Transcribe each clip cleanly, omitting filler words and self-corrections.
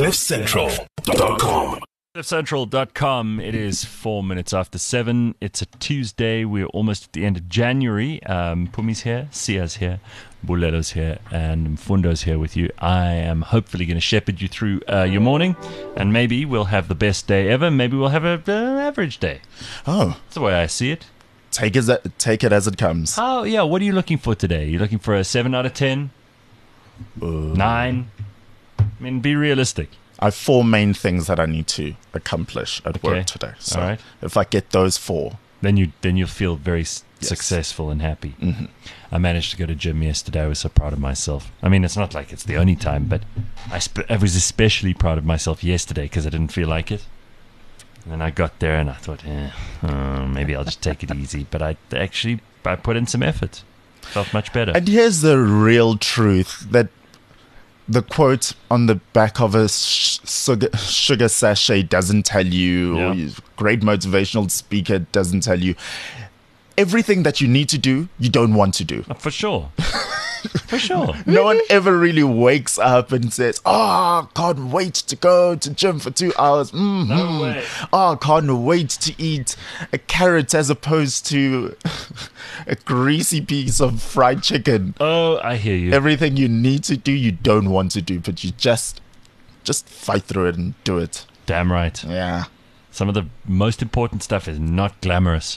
CliffCentral.com. CliffCentral.com. It is 4 minutes after 7. It's a Tuesday. We're almost at the end of January. Pumi's here, Sia's here, Bulelo's here, and Mfundo's here with you. I am hopefully going to shepherd you through your morning, and maybe we'll have the best day ever. Maybe we'll have an average day. Oh, That's the way I see it. take it as it comes. Oh, yeah. What are you looking for today? You looking for a 7 out of 10? 9? I mean, be realistic. I have 4 main things that I need to accomplish at Okay. work today. So All right. if I get those 4, Then you'll feel very successful and happy. Mm-hmm. I managed to go to gym yesterday. I was so proud of myself. I mean, it's not like it's the only time, but I was especially proud of myself yesterday because I didn't feel like it. And then I got there and I thought, maybe I'll just take it easy. But I put in some effort. Felt much better. and here's the real truth that the quote on the back of a sugar sachet doesn't tell you, or Yeah. great motivational speaker doesn't tell you. Everything that you need to do, you don't want to do. For sure. For sure. No one ever really wakes up and says, "Oh, can't wait to go to gym for 2 hours. No way. Oh, can't wait to eat a carrot as opposed to a greasy piece of fried chicken." Oh, I hear you. Everything you need to do, you don't want to do, but you just fight through it and do it. Damn right. Yeah. Some of the most important stuff is not glamorous.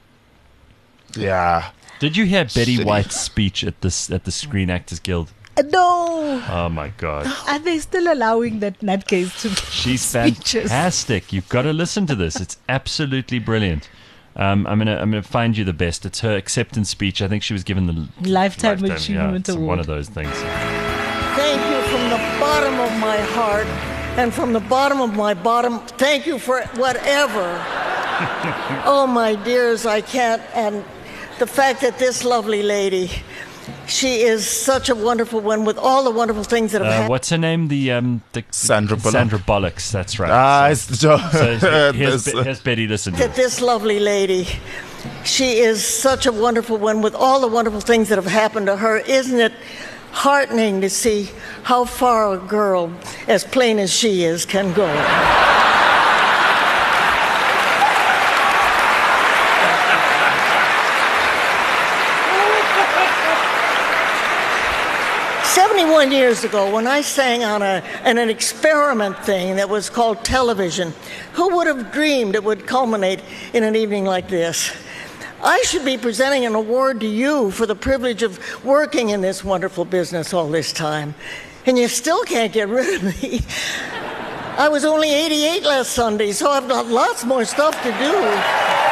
Yeah. Did you hear Betty Shitty. White's speech at the Screen Actors Guild? No. Oh my God. Are they still allowing that nutcase to She's speeches? fantastic. You've got to listen to this. It's absolutely brilliant. I'm gonna find you the best. It's her acceptance speech. I think she was given the Lifetime Achievement it's Award. one of those things. Thank you from the bottom of my heart and from the bottom of my bottom. Thank you for whatever. Oh, my dears, I can't. And the fact that this lovely lady, she is such a wonderful one with all the wonderful things that have happened. What's her name? The Sandra Bullock. Sandra Bullocks. That's right. So here's Betty. Listen to That this. this lovely lady, she is such a wonderful one with all the wonderful things that have happened to her. Isn't it heartening to see how far a girl as plain as she is can go? 71 years ago, when I sang on an experiment thing that was called television, who would have dreamed it would culminate in an evening like this? I should be presenting an award to you for the privilege of working in this wonderful business all this time, and you still can't get rid of me. I was only 88 last Sunday, so I've got lots more stuff to do.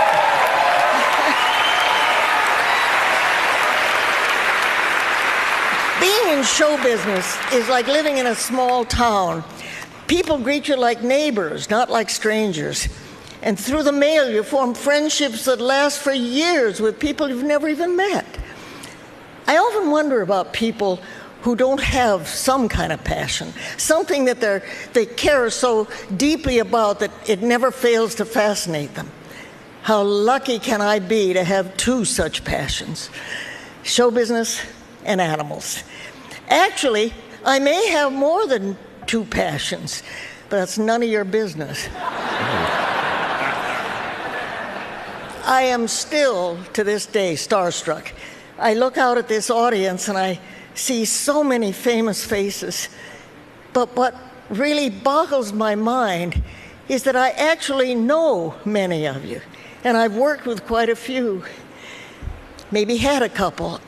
Being in show business is like living in a small town. People greet you like neighbors, not like strangers. And through the mail, you form friendships that last for years with people you've never even met. I often wonder about people who don't have some kind of passion, something that they care so deeply about that it never fails to fascinate them. How lucky can I be to have 2 such passions? Show business and animals. Actually, I may have more than 2 passions, but that's none of your business. I am still, to this day, starstruck. I look out at this audience and I see so many famous faces. But what really boggles my mind is that I actually know many of you, and I've worked with quite a few. Maybe had a couple.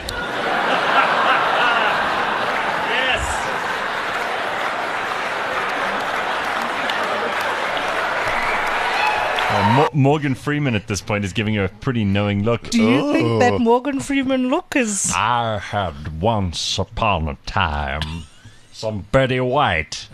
Morgan Freeman at this point is giving her a pretty knowing look. Do you think that Morgan Freeman look is... I had once upon a time some Betty White.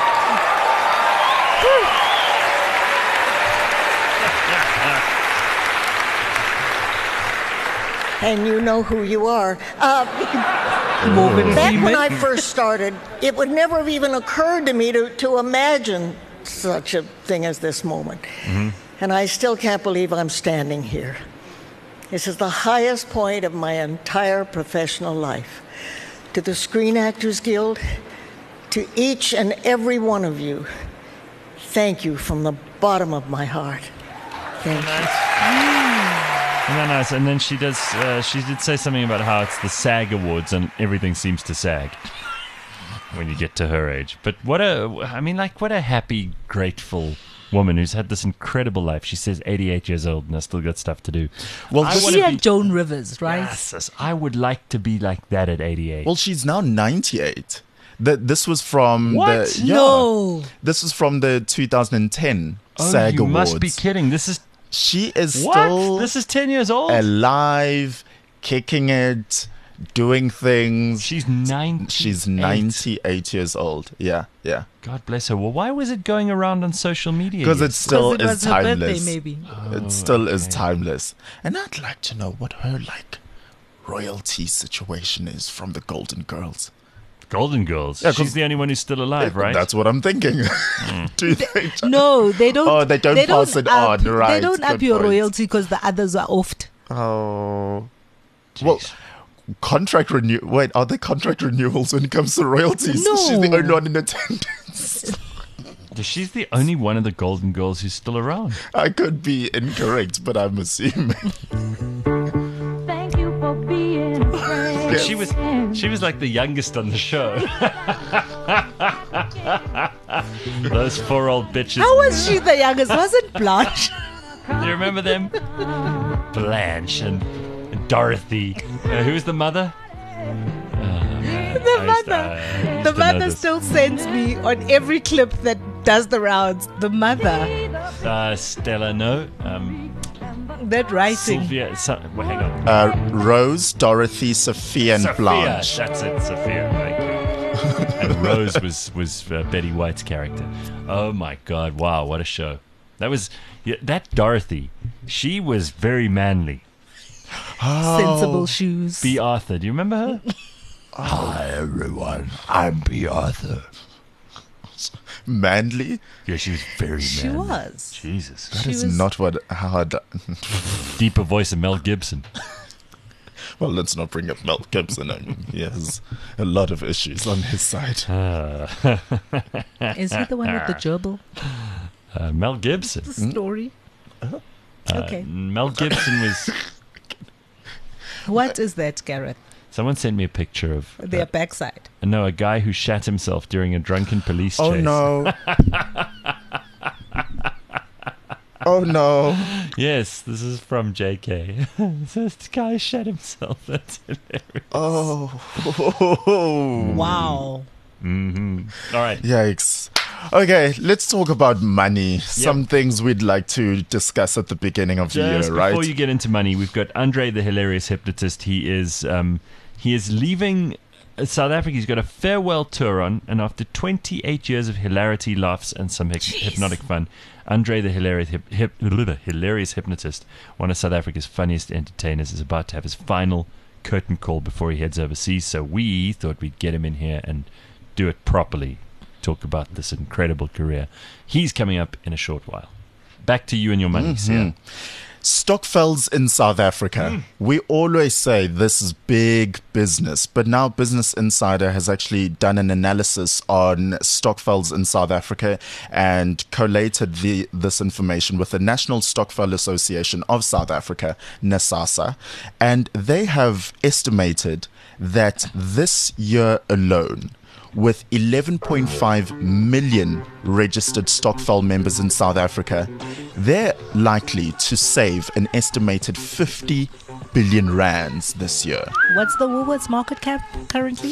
And you know who you are. Morgan Back when Freeman? I first started, it would never have even occurred to me to imagine such a thing as this moment. And I still can't believe I'm standing here. This is the highest point of my entire professional life. To the Screen Actors Guild, To each and every one of you, thank you from the bottom of my heart. Thank you. Isn't that nice? And then she did say something about how it's the SAG Awards and everything seems to sag when you get to her age. But what a happy, grateful woman who's had this incredible life. She says 88 years old and has still got stuff to do. Well, She and Joan Rivers, right? Yes, I would like to be like that at 88. well, she's now 98. This was from What? the No. This was from the 2010 SAG you Awards. must be kidding. This is She is what? still This is 10 years old. alive, kicking it, doing things. She's 90. She's 98 years old. Yeah. God bless her. Well, why was it going around on social media? Because yet? it still Because it is was her birthday, timeless. maybe. It still is timeless. And I'd like to know what her royalty situation is from the Golden Girls. Golden Girls. Yeah, 'cause- She's the only one who's still alive, right? That's what I'm thinking. Do they? No, they don't. Oh, they don't pass it on, right. They don't up Good your point. royalty because the others are offed. Oh. Jeez. Well, Wait, are there contract renewals when it comes to royalties? No. She's the only one in attendance. She's the only one of the Golden Girls who's still around. I could be incorrect, but I'm assuming. Thank you for being a friend. Yes. She was like the youngest on the show. Those 4 old bitches. How was she the youngest? Wasn't Blanche? Do you remember them? Blanche and Dorothy. Who's the mother? The mother still sends me on every clip that does the rounds. The mother, Stella, no. that writing. Sylvia. Hang on. Rose, Dorothy, Sophia, and Sophia. Blanche. That's it, Sophia. Thank you. And Rose was Betty White's character. Oh my God! Wow, what a show! That Dorothy. She was very manly. Sensible shoes. B. Arthur. Do you remember her? Hi, everyone. I'm B. Arthur. Manly? Yeah, she was very She manly. was. Jesus. That She is was- not how Deeper voice of Mel Gibson. Well, let's not bring up Mel Gibson. I mean, he has a lot of issues on his side. Is he the one with the gerbil? Mel Gibson. The story. Okay. Mel Gibson was. What is that, Gareth? Someone sent me a picture of. Their backside. No, a guy who shat himself during a drunken police chase. Oh no. Oh no. Yes, this is from JK. This guy shat himself. That's hilarious. Oh. Wow. All right. Yikes. Okay, let's talk about money. Some things we'd like to discuss at the beginning of the Just year, right? before you get into money, we've got Andre the Hilarious Hypnotist. He is leaving South Africa. He's got a farewell tour on, and after 28 years of hilarity, laughs, and some hypnotic fun, Andre the Hilarious Hypnotist, one of South Africa's funniest entertainers, is about to have his final curtain call before he heads overseas. So we thought we'd get him in here and do it properly. Talk about this incredible career. He's coming up in a short while. Back to you and your money, Sia. Stokvels in South Africa. We always say this is big business, but now Business Insider has actually done an analysis on Stokvels in South Africa and collated this information with the National Stokvel Association of South Africa, NASASA, and they have estimated that this year alone, with 11.5 million registered Stokvel members in South Africa, they're likely to save an estimated 50 billion rands this year. What's the Woolworths market cap currently?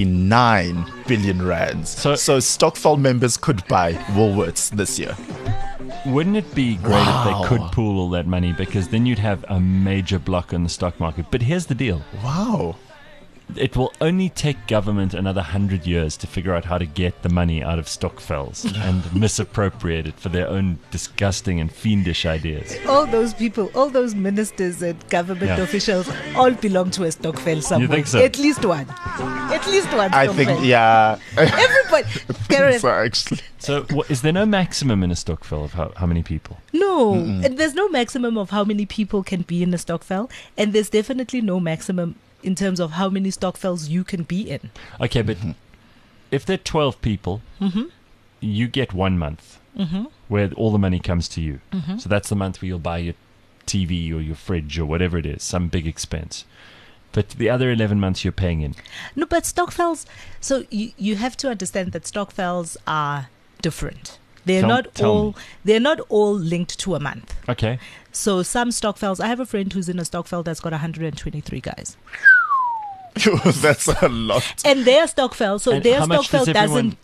49 billion rands. So Stokvel members could buy Woolworths this year. Wouldn't it be great if they could pool all that money, because then you'd have a major block in the stock market. But here's the deal. Wow. It will only take government another 100 years to figure out how to get the money out of Stokvels and misappropriate it for their own disgusting and fiendish ideas. All those people, all those ministers and government officials all belong to a Stokvel somewhere. think so? At least one. At least one I Stokvel. think, yeah. Everybody. Gareth, So actually, So is there no maximum in a Stokvel of how many people? no. And there's no maximum of how many people can be in a Stokvel. And there's definitely no maximum in terms of how many Stokvels you can be in. Okay, but if there are 12 people, you get 1 month where all the money comes to you. So that's the month where you'll buy your TV or your fridge or whatever it is, some big expense. But the other 11 months you're paying in. No, but stokvels, so you have to understand that stokvels are different. They're Tell not all linked to a month. Okay. So some stokvels, I have a friend who's in a stokvel that's got 123 guys. That's a lot. And their stokvel, so And their how much does stokvel everyone-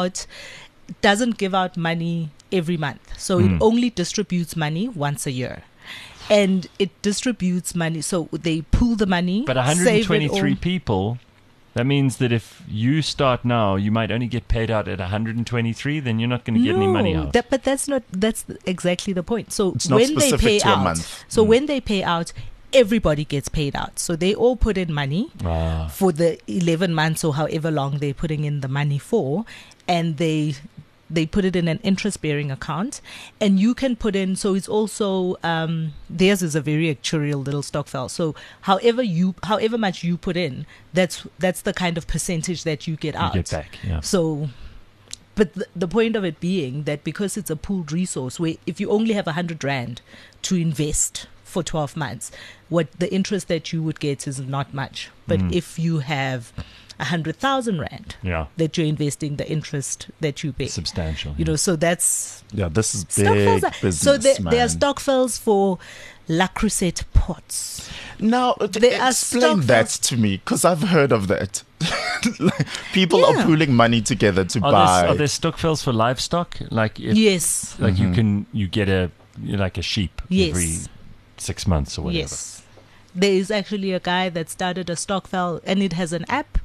doesn't give out money every month. So it only distributes money once a year. And it distributes money, so they pool the money. But save it 123 all. people, that means that if you start now, you might only get paid out at 123, then you're not going to get any money out. But that's exactly the point. So It's not when they specific pay to a out, month. so when they pay out, everybody gets paid out. So they all put in money for the 11 months or however long they're putting in the money for, and they put it in an interest-bearing account, and you can put in. So it's also theirs is a very actuarial little stokvel. So however much you put in, that's the kind of percentage that you get out. You get back, yeah. So, but the point of it being that because it's a pooled resource, where if you only have 100 rand to invest for 12 months, what the interest that you would get is not much. But if you have 100,000 rand Yeah. that you're investing, the interest that you pay, Substantial. you know, so that's Yeah, this is stokvels. big business, So there are man. stokvels for La Crusette pots. Now, There are explain stokvels. that to me, because I've heard of that. Like, people are Yeah. pooling money together to Are buy. there stokvels for livestock? Like if, Yes. like you get a sheep Yes. every 6 months or whatever. Yes. There is actually a guy that started a stokvel, and it has an app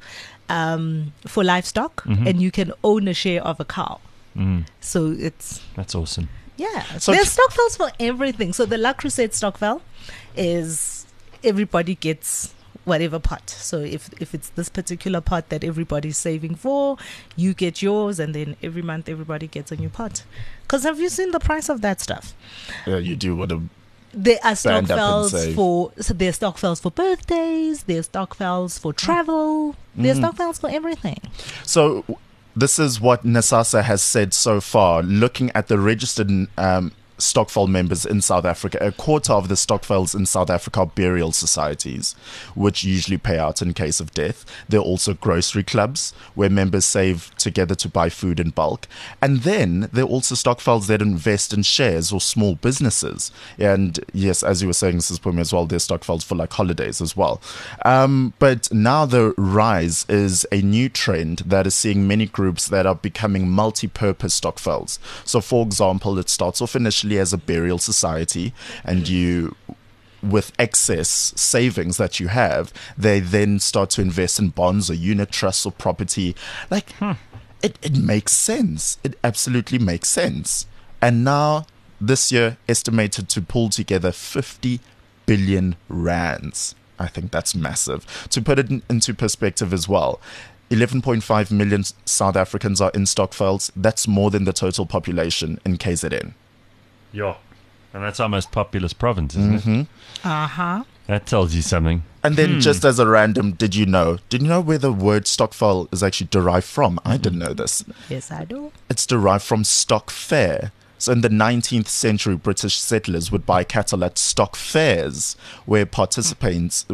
for livestock, and you can own a share of a cow. So it's, That's awesome. yeah. So There's stokvels for everything. So the La Crusette stokvel is everybody gets whatever pot. So if it's this particular pot that everybody's saving for, you get yours, and then every month everybody gets a new pot. Because have you seen the price of that stuff? Yeah, you do what a There are Stand up and stokvels save. there's stokvels for birthdays, there's stokvels for travel, there's stokvels for everything. So this is what NESASA has said so far. Looking at the registered stokvel members in South Africa, a quarter of the stokvels in South Africa are burial societies, which usually pay out in case of death. There are also grocery clubs where members save together to buy food in bulk. And then there are also stokvels that invest in shares or small businesses. And yes, as you were saying, Mrs. Pumi, as well, there's stokvels for like holidays as well. But now the rise is a new trend that is seeing many groups that are becoming multi-purpose stokvels. So for example, it starts off initially as a burial society, and you, with excess savings that you have, they then start to invest in bonds or unit trusts or property. Like, it makes sense. It absolutely makes sense. And now, this year, estimated to pull together 50 billion rands. I think that's massive. To put it into perspective as well, 11.5 million South Africans are in stokvels. That's more than the total population in KZN. Yeah. And that's our most populous province, isn't it? Uh-huh. That tells you something. And then just as a random, did you know where the word stokvel is actually derived from? I didn't know this. Yes, I do. It's derived from stock fair. So in the 19th century, British settlers would buy cattle at stock fairs, where participants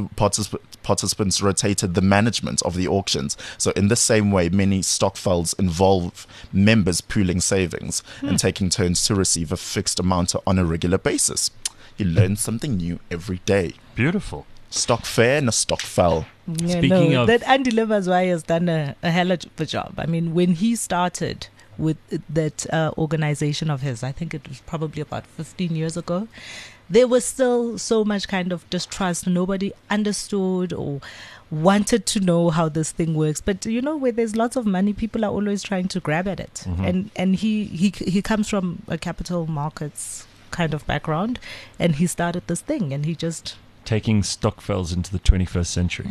rotated the management of the auctions. So in the same way, many stokvels involve members pooling savings and taking turns to receive a fixed amount on a regular basis. You learn something new every day. Beautiful. Stock fair and a stokvel. Yeah, Speaking no, of- that Andy Leverswey has done a hell of a job. I mean, when he started with that organization of his, I think it was probably about 15 years ago, there was still so much kind of distrust. Nobody understood or wanted to know how this thing works. But you know, where there's lots of money, people are always trying to grab at it. And he comes from a capital markets kind of background, and he started this thing, and he just Taking stokvels into the 21st century.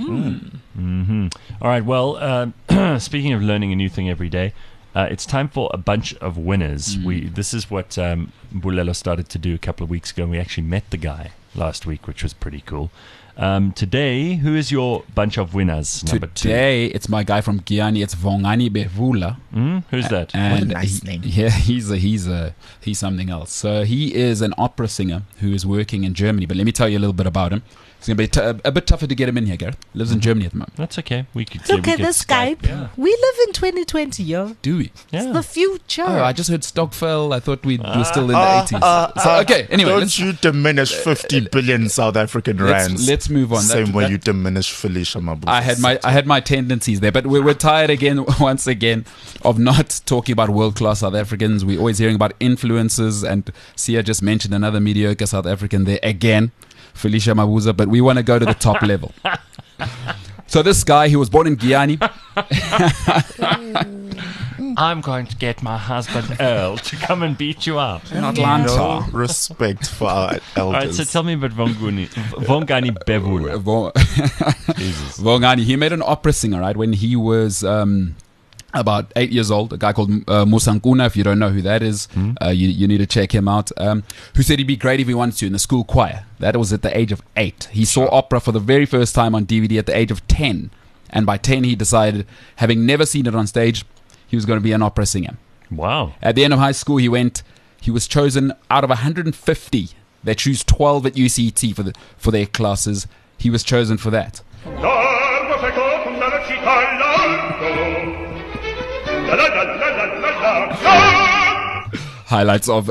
All right. Well, speaking of learning a new thing every day, it's time for a bunch of winners. This is what Bulelo started to do a couple of weeks ago, and we actually met the guy last week, which was pretty cool. Today, who is your bunch of winners? Number Today, it's my guy from Guyana. It's Vongani Bevula. two. Who's that? And What a nice name. Yeah, he's something else. So he is an opera singer who is working in Germany. But let me tell you a little bit about him. It's going to be a bit tougher to get him in here, Gareth. Lives in Germany at the moment. That's okay. We could. It's okay, we could this Skype. Yeah. We live in 2020, yo. Do we? It's Yeah. the future. Oh, I just heard Stockfell. I thought we were still in the 80s. So, okay, anyway, Don't let's, you diminish 50 billion South African rands. let's move on. Same way That- you diminish Felicia Mabuza. I had my tendencies there, but we're tired again, once again, of not talking about world-class South Africans. We're always hearing about influencers, and Sia just mentioned another mediocre South African there again, Felicia Mabuza, but we want to go to the top level. So this guy, he was born in Guyana. I'm going to get my husband Earl to come and beat you up. In Atlanta. No respect for our elders. All right, so tell me about Vongani Bevula. Jesus. Vongani, he made an opera singer, right, when he was about 8 years old. A guy called Musankuna, if you don't know who that is, you need to check him out, who said he'd be great if he wanted to in the school choir. That was at the age of 8. He saw opera for the very first time on DVD at the age of 10. And by 10, he decided, having never seen it on stage, he was going to be an opera singer. Wow. At the end of high school, he was chosen out of 150. They choose 12 at UCT for their classes. He was chosen for that. Largo seco con la città largo. La la la la la la la. Highlights of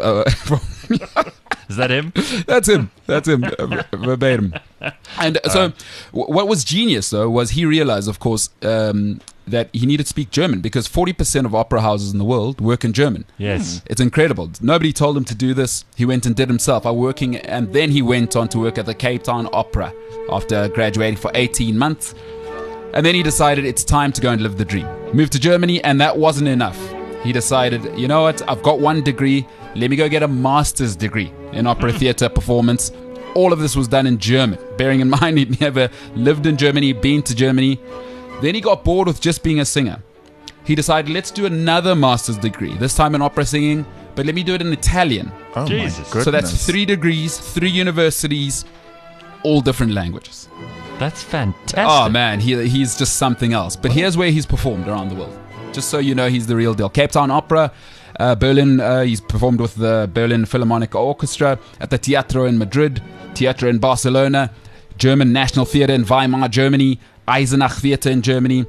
Is that him? That's him verbatim. And so what was genius though was he realized, of course, that he needed to speak German, because 40% of opera houses in the world work in German. Yes. It's incredible. Nobody told him to do this. He went and did himself while working, and then he went on to work at the Cape Town Opera after graduating for 18 months. And then he decided it's time to go and live the dream. Moved to Germany, and that wasn't enough. He decided, you know what, I've got one degree, let me go get a master's degree in opera theatre performance. All of this was done in German, bearing in mind he'd never lived in Germany, been to Germany. Then he got bored with just being a singer. He decided, let's do another master's degree, this time in opera singing, but let me do it in Italian. Oh my Jesus. goodness. So that's 3 degrees, 3 universities, all different languages. That's fantastic. Oh man, he's just something else. But here's where he's performed around the world. Just so you know, he's the real deal. Cape Town Opera, Berlin, he's performed with the Berlin Philharmonic Orchestra, at the Teatro in Madrid, Teatro in Barcelona, German National Theatre in Weimar, Germany, Eisenach Theatre in Germany,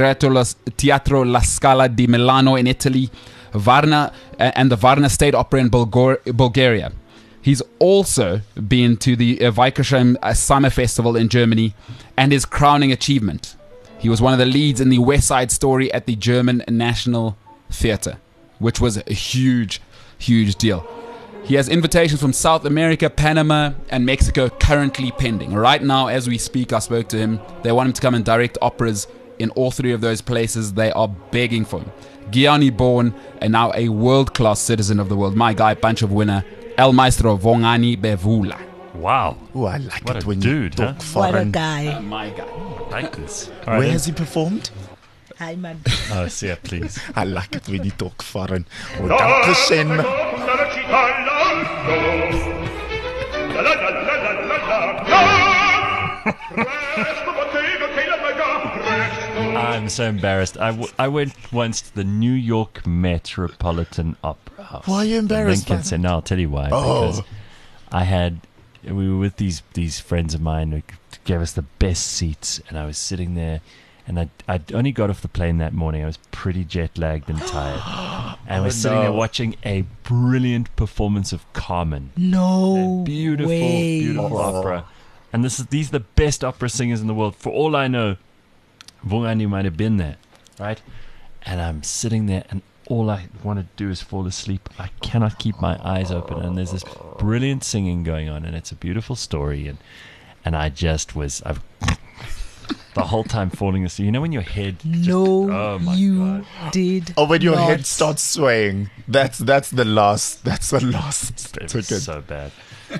Teatro La Scala di Milano in Italy, Varna and the Varna State Opera in Bulgaria. He's also been to the Weikersheim Summer Festival in Germany, and his crowning achievement, he was one of the leads in the West Side Story at the German National Theatre, which was a huge, huge deal. He has invitations from South America, Panama, and Mexico currently pending. Right now, as we speak, I spoke to him. They want him to come and direct operas in all 3 of those places. They are begging for him. Guyana born and now a world-class citizen of the world. My guy, bunch of winner, El Maestro Vongani Bevula. Wow. Oh, I like What it a when dude, you huh? talk What a foreign. guy. My guy. I like this. All Where then. has he performed? Hi, man. Oh, see, please. I like it when you talk foreign. Oh, Largo danke seco schön. con la città largo. La la la la la la la. Presto bottega che la paga. Presto. I'm so embarrassed. I went once to the New York Metropolitan Opera House. Why are you embarrassed Lincoln by Center. No, I'll tell you why. Oh. Because we were with these friends of mine who gave us the best seats, and I was sitting there, and I'd only got off the plane that morning. I was pretty jet lagged and tired, and I was sitting there watching a brilliant performance of Carmen. No Beautiful, way. beautiful opera. And these are the best opera singers in the world. For all I know, Vongani might have been there, right? And I'm sitting there, and all I want to do is fall asleep. I cannot keep my eyes open, and there's this brilliant singing going on, and it's a beautiful story, and I just was the whole time falling asleep. You know when your head No, oh my you God. did. Oh, when your not. head starts swaying. That's the last It was ticket. so bad.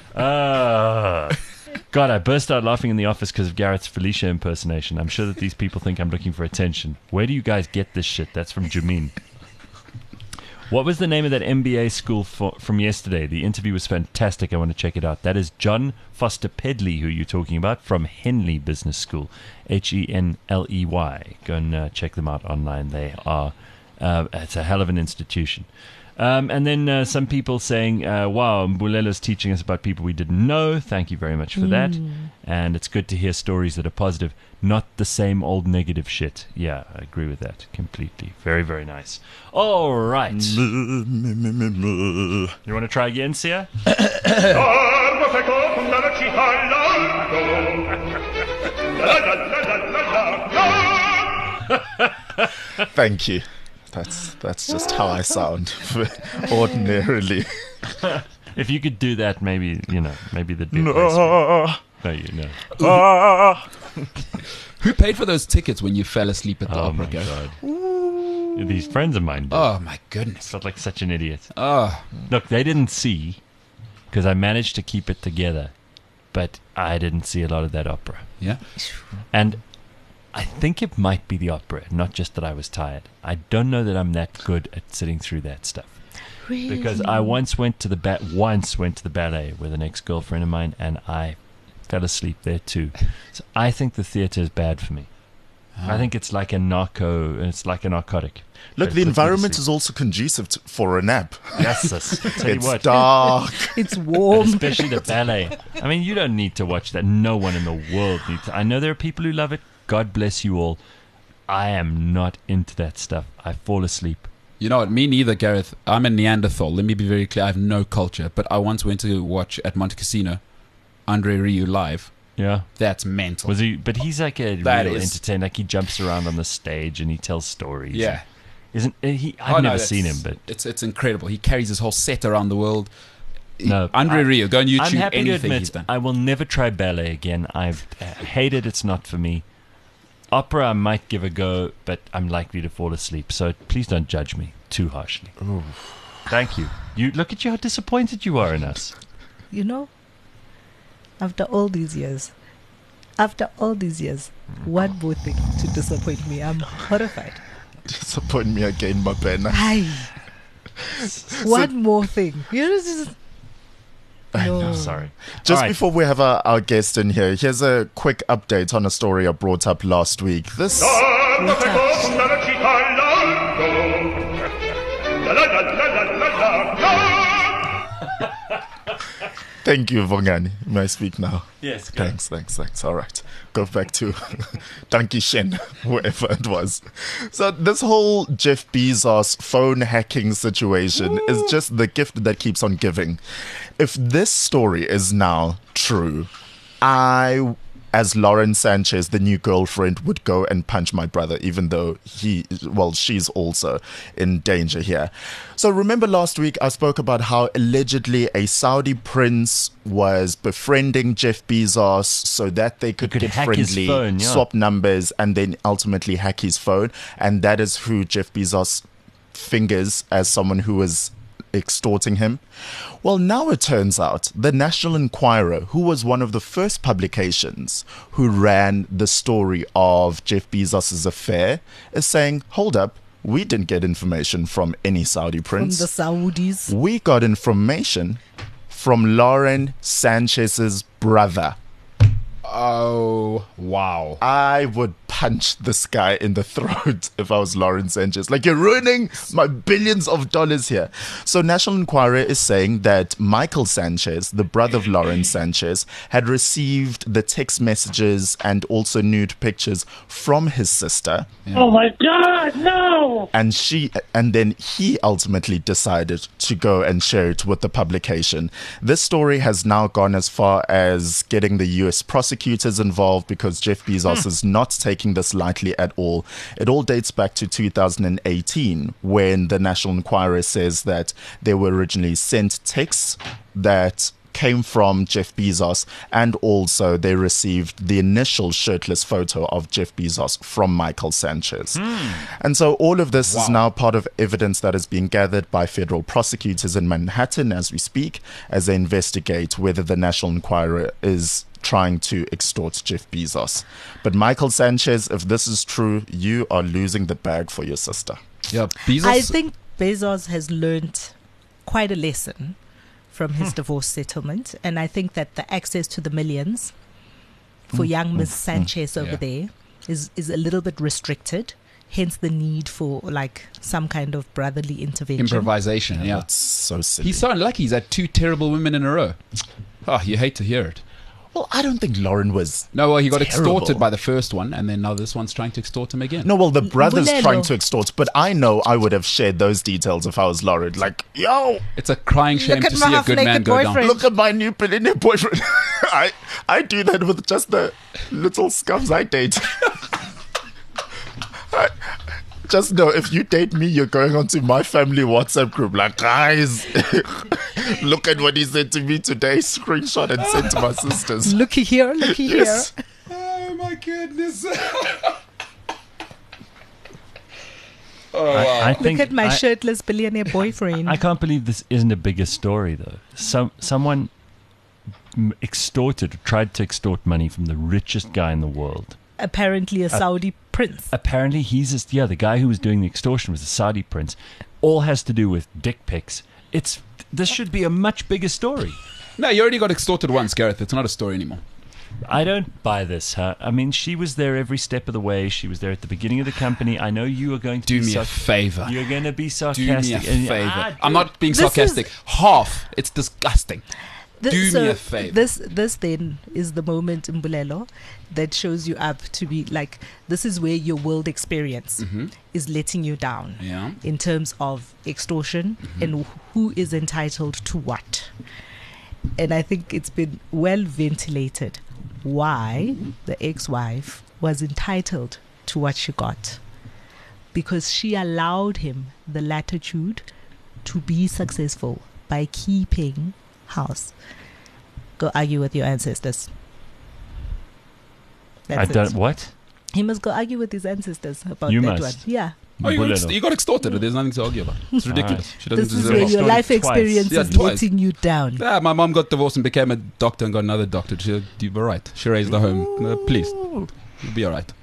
God, I burst out laughing in the office because of Gareth's Felicia impersonation. I'm sure that these people think I'm looking for attention. Where do you guys get this shit? That's from Jamin. What was the name of that MBA school from yesterday? The interview was fantastic. I want to check it out. That is John Foster Pedley, who you're talking about, from Henley Business School, Henley. Go and check them out online. They are, it's a hell of an institution. And then some people saying, wow, Mbulelo's teaching us about people we didn't know. Thank you very much for that. And it's good to hear stories that are positive, not the same old negative shit. Yeah, I agree with that completely. Very, very nice. All right. You want to try again, Sia? Largo seco con la città largo. La la la la la la. Thank you. That's just how I sound ordinarily. If you could do that, maybe, maybe the bit. No, Who paid for those tickets when you fell asleep at the Oh opera? my Gareth? God. These friends of mine did. Oh my goodness. Felt like such an idiot. Oh, Look, they didn't see, because I managed to keep it together, but I didn't see a lot of that opera. yeah. And I think it might be the opera, not just that I was tired. I don't know that I'm that good at sitting through that stuff. Really? Because I once went to the ballet with an ex-girlfriend of mine, and I fell asleep there too. So I think the theater is bad for me. I think it's like a narcotic. Look, It the puts me to environment sleep. is also conducive for a nap. Yes, sis. Tell you It's what. dark. It's warm. Especially the ballet. I mean, you don't need to watch that. No one in the world needs to. I know there are people who love it. God bless you all. I am not into that stuff. I fall asleep. You know what? Me neither, Gareth. I'm a Neanderthal. Let me be very clear. I have no culture. But I once went to watch at Monte Casino Andre Rieu live. Yeah. That's mental. Was he? But he's like a That real is- entertainer. Like he jumps around on the stage and he tells stories. Yeah. Isn't he? Oh, I've no, never that's- seen him, but it's incredible. He carries his whole set around the world. no. Andre Rieu, go on YouTube. I'm happy to anything he's admit done. I will never try ballet again. I've hated. It's not for me. Opera I might give a go, but I'm likely to fall asleep. So please don't judge me too harshly. Thank you. You look at you how disappointed you are in us. After all these years, one more thing to disappoint me. I'm horrified. Disappoint me again, my pen. Aye. One more thing. Just, no. I'm sorry. Just All right. before we have our guest in here, here's a quick update on a story I brought up last week. This Largo seco con la città largo. La la la la la la la. Thank you, Vongani. May I speak now? Yes. go. Thanks. All right. Go back to Danke Shen, whoever it was. So this whole Jeff Bezos phone hacking situation is just the gift that keeps on giving. If this story is now true, I, as Lauren Sanchez, the new girlfriend, would go and punch my brother, even though she's also in danger here. So remember last week I spoke about how allegedly a Saudi prince was befriending Jeff Bezos so that they could could get hack his friendly, phone, yeah. swap numbers, and then ultimately hack his phone. And that is who Jeff Bezos fingers as someone who was extorting him. Well, now it turns out the National Enquirer, who was one of the first publications who ran the story of Jeff Bezos' affair, is saying, hold up, we didn't get information from any Saudi From prince. the Saudis. We got information from Lauren Sanchez's brother. Oh, wow. I would punch this guy in the throat if I was Lauren Sanchez. Like, you're ruining my billions of dollars here. So National Enquirer is saying that Michael Sanchez, the brother of Lauren Sanchez, had received the text messages and also nude pictures from his sister. Oh my God, no! And then he ultimately decided to go and share it with the publication. This story has now gone as far as getting the US prosecutors involved because Jeff Bezos is not taking this lightly at all. It all dates back to 2018 when the National Enquirer says that they were originally sent texts that came from Jeff Bezos, and also they received the initial shirtless photo of Jeff Bezos from Michael Sanchez. And so all of this is now part of evidence that is being gathered by federal prosecutors in Manhattan as we speak, as they investigate whether the National Enquirer is trying to extort Jeff Bezos. But Michael Sanchez, if this is true, you are losing the bag for your sister. Yeah, Bezos. I think Bezos has learnt quite a lesson from his divorce settlement, and I think that the access to the millions for young Miss Sanchez over Yeah. there is a little bit restricted. Hence the need for like some kind of brotherly intervention. Improvisation, yeah. That's so silly. He's so unlucky. He's had 2 terrible women in a row. Oh, you hate to hear it. Well, I don't think Lauren was. No, well, he got Terrible. extorted by the first one, and then now this one's trying to extort him again. No, well, the brother's Bulelo. trying to extort, but I know I would have shared those details if I was Lauren. Like, yo, It's a crying shame Look at to my see a good man half-naked go down. boyfriend. look at my new billionaire boyfriend. I do that with just the little scums I date. Just know, if you date me, you're going onto my family WhatsApp group. Like, guys, look at what he said to me today. Screenshot and send to my sisters. Looky here, looky Yes. here. Oh, my goodness. I think Look at my I- shirtless billionaire boyfriend. I can't believe this isn't a bigger story, though. Someone extorted, tried to extort money from the richest guy in the world. Apparently a Saudi prince. Apparently, the guy who was doing the extortion was a Saudi prince. All has to do with dick pics. This should be a much bigger story. No, you already got extorted once, Gareth. It's not a story anymore. I don't buy this, huh? I mean, she was there every step of the way. She was there at the beginning of the company. I know you are going to Do be me a favor. You're going to be Do sarcastic. me a and- favor. Ah, I'm not being This sarcastic. Half. It's disgusting. Do So me a favor. This then is the moment in Bulelo that shows you up to be like, this is where your world experience is letting you down Yeah. in terms of extortion and who is entitled to what. And I think it's been well ventilated why the ex-wife was entitled to what she got, because she allowed him the latitude to be successful by keeping house. Go argue with your ancestors. I That's don't. it. What? He must go argue with his ancestors about You that must. one. Yeah. Oh, Bulelo. you got extorted. There's nothing to argue about. It's ridiculous. She doesn't This is deserve where it. your life Extorted twice. experience Yeah, is twice. letting you down. Yeah, my mom got divorced and became a doctor and got another doctor. She said, you were right. She raised the home. No, please. You'll be all right.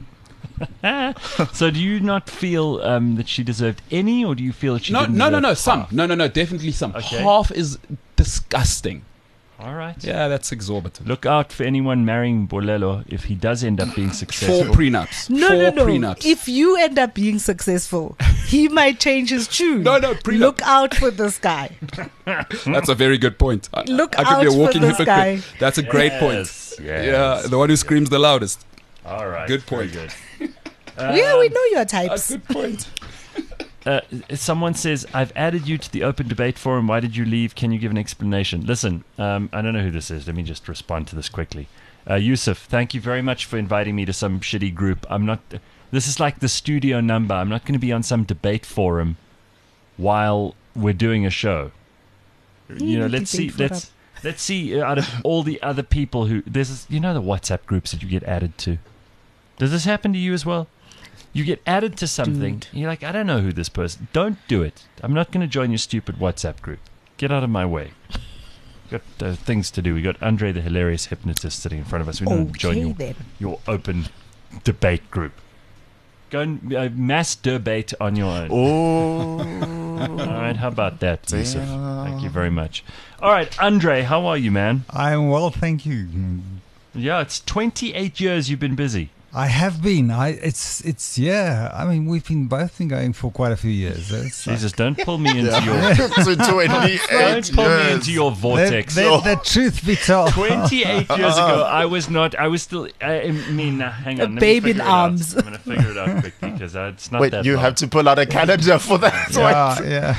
So do you not feel that she deserved any, or do you feel that she No, didn't no, no, deserve no. Some. half? No. Definitely some. Okay. Half is disgusting. All right. Yeah, that's exorbitant. Look out for anyone marrying Bolelo if he does end up being 4 successful. prenups. No, 4 no, no. prenups. If you end up being successful, he might change his tune. No, prenup. Look out for this guy. That's a very good point. Look I could be out a for walking this hypocrite. guy. That's a great point. Yes, Yeah, yes. the one who screams the loudest. All right. Good very point. Good. Yeah, we know your types. Good point. Someone says, I've added you to the open debate forum. Why did you leave? Can you give an explanation? Listen, I don't know who this is. Let me just respond to this quickly. Yusuf, thank you very much for inviting me to some shitty group. This is like the studio number. I'm not going to be on some debate forum while we're doing a show. You know, let's see out of all the other people who, the WhatsApp groups that you get added to. Does this happen to you as well? You get added to something, and you're like, I don't know who this person. Don't do it. I'm not going to join your stupid WhatsApp group. Get out of my way. We've got things to do. We got Andre, the hilarious hypnotist, sitting in front of us. We don't join Okay, then. your open debate group. Go and mass debate on your own. Oh, All right, how about that, Yusuf? Thank you very much. All right, Andre, how are you, man? I'm well, thank you. Yeah, it's 28 years you've been busy. I have been. It's yeah. I mean, we've both been going for quite a few years. It's Jesus, don't pull me into your so 28 don't pull me years. into your vortex. the truth be told. 28 years ago, I was still, hang on. A let me babe in figure it out. arms. I'm going to figure it out quickly because it's not Wait, that you long. have to pull out a calendar for that. Yeah, Wait. yeah.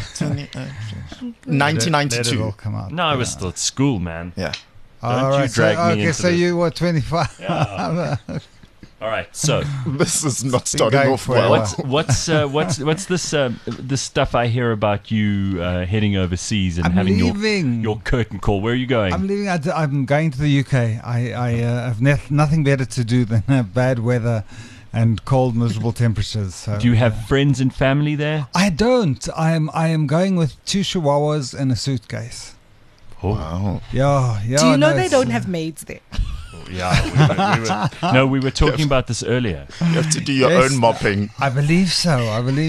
1992. Let it all come out. No, I was still at school, man. Yeah. All Don't you right, drag me okay, into so this. you were 25. All right, so This is not starting going off for a well. while. what's this stuff I hear about you heading overseas and I'm having leaving. your curtain call? Where are you going? I'm leaving. I'm going to the UK. I have nothing better to do than have bad weather and cold, miserable temperatures. So, Do you have friends and family there? I don't. I am going with 2 chihuahuas and a suitcase. Wow. Yeah. Do you know no, they it's, don't have maids there? Yeah, we were talking about this earlier. You have to do your Yes. own mopping. I believe so.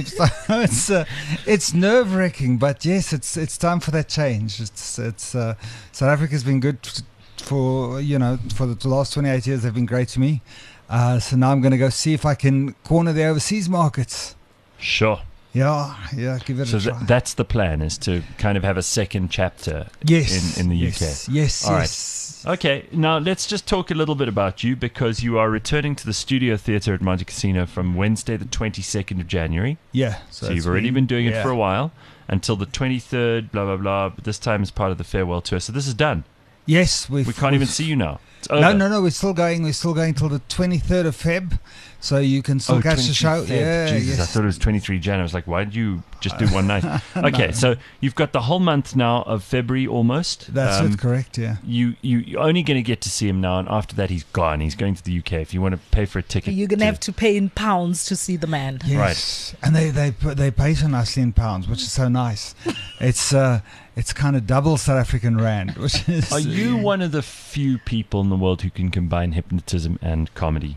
It's nerve-wracking, but yes, it's time for that change. South Africa's been good for the last 28 years. They've been great to me. So now I'm going to go see if I can corner the overseas markets. Sure. Yeah, give it So a try. that's the plan, is to kind of have a second chapter Yes, in the yes, UK. Yes, All right. yes. Okay, now let's just talk a little bit about you, because you are returning to the Studio Theatre at Monte Casino from Wednesday the 22nd of January. Yeah. So you've already been doing it for a while, until the 23rd, blah, blah, blah. But this time is part of the farewell tour. So this is done. Yes, We can't even see you now. It's over. No. We're still going. We're still going till the 23rd of Feb, so you can still catch the show. Feb. Yeah, Jesus, I yes. thought it was 23 Jan. I was like, why did you just do one night? Okay, so you've got the whole month now of February almost. That's it. Correct. Yeah. You're only going to get to see him now, and after that he's gone. He's going to the UK. If you want to pay for a ticket, You're gonna have to pay in pounds to see the man. Yes. And they pay so nicely in pounds, which is so nice. It's kind of double South African rand, which is. Are you one of the few people in the world who can combine hypnotism and comedy?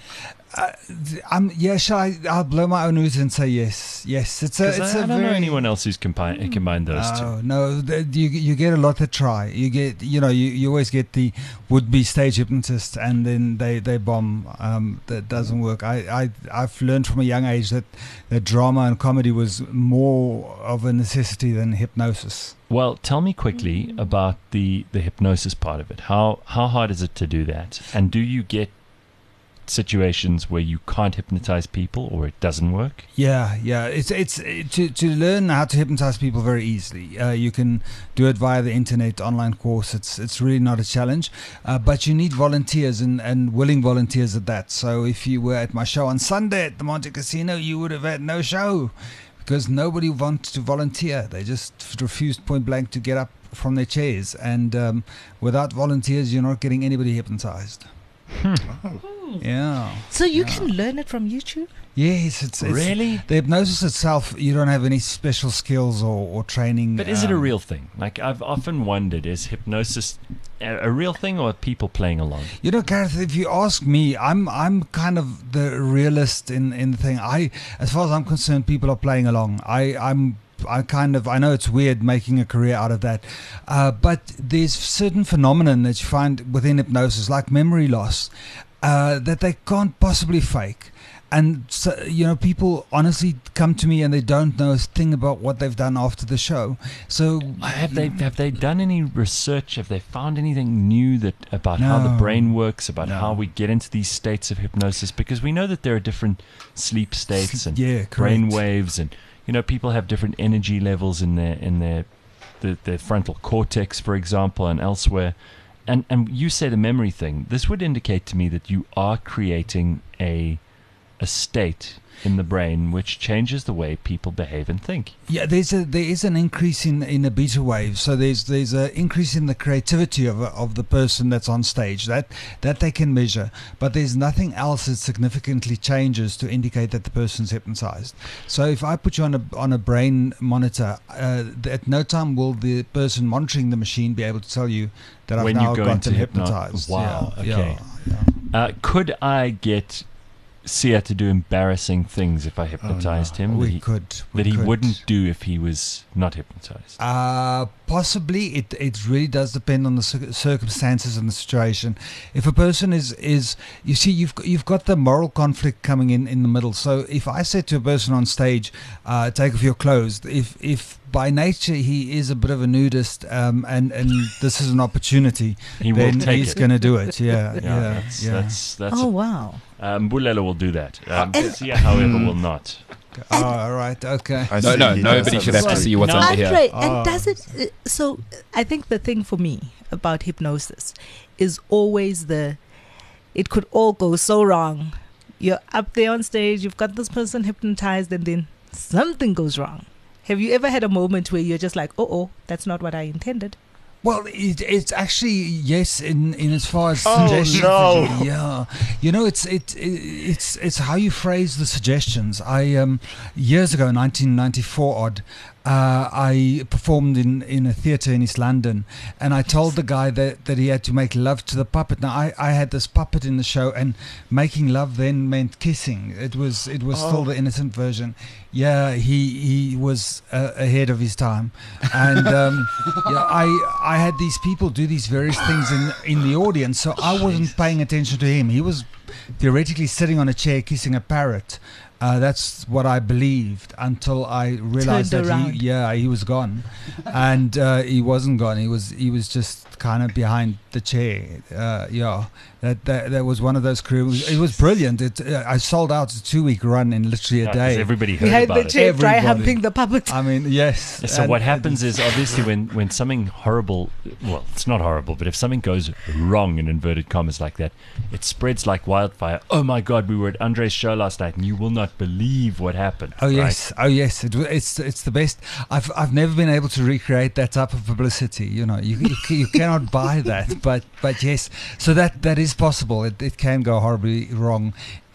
I'll blow my own nose and say yes. Yes, I don't know anyone else who's combined those two. No. You get a lot that try. You get, you always get the would-be stage hypnotist, and then they bomb. That doesn't work. I've learned from a young age that drama and comedy was more of a necessity than hypnosis. Well, tell me quickly about the hypnosis part of it. How hard is it to do that? And do you get situations where you can't hypnotize people, or it doesn't work? Yeah. It's to learn how to hypnotize people very easily. You can do it via the internet online course. It's really not a challenge, but you need volunteers and willing volunteers at that. So if you were at my show on Sunday at the Monte Casino, you would have had no show because nobody wants to volunteer. They just refused point blank to get up from their chairs, and without volunteers, you're not getting anybody hypnotized. Yeah. So you can learn it from YouTube? Yes, it's Really? the hypnosis itself. You don't have any special skills or training. But is it a real thing? Like, I've often wondered, is hypnosis a real thing, or are people playing along? Gareth, if you ask me, I'm kind of the realist in the thing. As far as I'm concerned, people are playing along. I know it's weird making a career out of that, but there's certain phenomenon that you find within hypnosis, like memory loss, that they can't possibly fake. And so, people honestly come to me and they don't know a thing about what they've done after the show. So Have they done any research? Have they found anything new about how the brain works, about how we get into these states of hypnosis? Because we know that there are different sleep states and brain waves, and people have different energy levels in their frontal cortex, for example, and elsewhere. And you say the memory thing. This would indicate to me that you are creating a state in the brain which changes the way people behave and think. Yeah, there is an increase in the beta wave. So there's an increase in the creativity of the person that's on stage that they can measure. But there's nothing else that significantly changes to indicate that the person's hypnotized. So if I put you on a brain monitor, at no time will the person monitoring the machine be able to tell you that I've now got them hypnotized. Wow. Yeah, Okay. yeah. Could I get Sia to do embarrassing things if I hypnotized him We that he could. wouldn't do if he was not hypnotized? Possibly. It really does depend on the circumstances and the situation. If a person is you see, you've got the moral conflict coming in the middle. So if I said to a person on stage, take off your clothes, if by nature he is a bit of a nudist, and this is an opportunity, then he's going to do it. Yeah. That's Oh, wow. Mbulelo will do that. Sia, however, will not. All right. Okay. Nobody should have to see what's under here. Andre, and does it? So I think the thing for me about hypnosis is always it could all go so wrong. You're up there on stage, you've got this person hypnotized, and then something goes wrong. Have you ever had a moment where you're just like, oh, that's not what I intended? Well, it's actually yes in as far as suggestions. No. Yeah, it's how you phrase the suggestions. I years ago, 1994 odd, I performed in a theatre in East London, and I told the guy that he had to make love to the puppet. Now I had this puppet in the show, and making love then meant kissing. It was still the innocent version. Yeah, he was ahead of his time, and I had these people do these various things in the audience, so I wasn't paying attention to him. He was theoretically sitting on a chair kissing a parrot. That's what I believed until I realized Turned around. he was gone, and he wasn't gone. He was just kind of behind the chair. That was one of those careers. It was brilliant. I sold out a 2-week run in literally a 'cause day. everybody heard Behind about the it. chair, dry Everybody. humping the puppet. I mean, yes. So and- what happens is obviously when something horrible, well, it's not horrible, but if something goes wrong in inverted commas like that, it spreads like wildfire. Oh my God, we were at Andre's show last night, and you will not believe what happened. Oh right? yes, it's the best. I've never been able to recreate that type of publicity. You know, you cannot buy that, but yes. So that is possible. It can go horribly wrong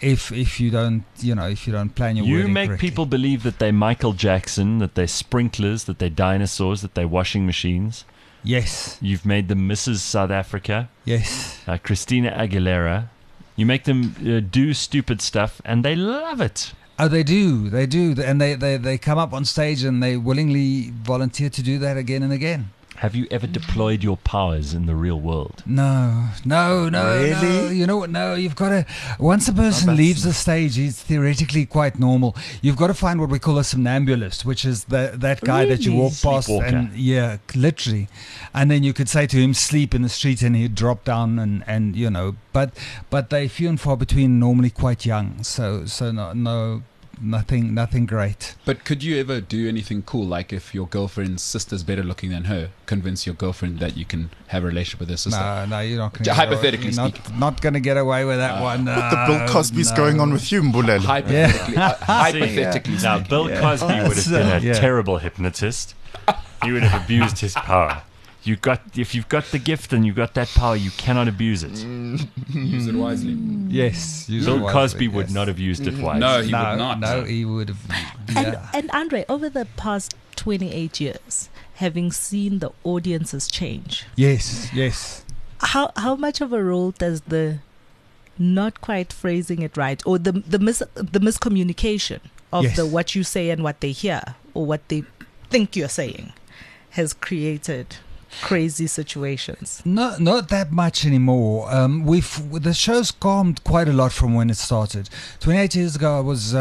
if you don't plan your You wording make correctly. people believe that they're Michael Jackson, that they're sprinklers, that they're dinosaurs, that they're washing machines. Yes, You've made them Mrs. South Africa, yes. Christina Aguilera. You make them do stupid stuff, and they love it. Oh, they do, and they come up on stage and they willingly volunteer to do that again and again. Have you ever deployed your powers in the real world? No. Really? You know what? No, you've got to. Once a person leaves the stage, he's theoretically quite normal. You've got to find what we call a somnambulist, which is that guy that you Really? walk past, Sleepwalker. and literally, and then you could say to him, "Sleep in the street," and he'd drop down, and you know. But they few and far between. Normally quite young, so no. Nothing great. But could you ever do anything cool, like if your girlfriend's sister's better looking than her, convince your girlfriend that you can have a relationship with her sister? No, you're not going to. Hypothetically not, speaking. not going to get away with that one. What the Bill Cosby's going on with you, Mbulelo? Hypothetically, hypothetically Now, speaking. Bill Cosby would have been a Yeah. terrible hypnotist. He would have abused his power. If you've got the gift and you've got that power, you cannot abuse it. Use it wisely. Yes. Bill Cosby would not have used it wisely. No, he would not. No, he would have. Yeah. And Andre, over the past 28 years, having seen the audiences change, Yes. how much of a role does the not quite phrasing it right, or the miscommunication of Yes. the what you say and what they hear, or what they think you're saying, has created crazy situations? Not that much anymore. The show's calmed quite a lot from when it started. 28 years ago, I was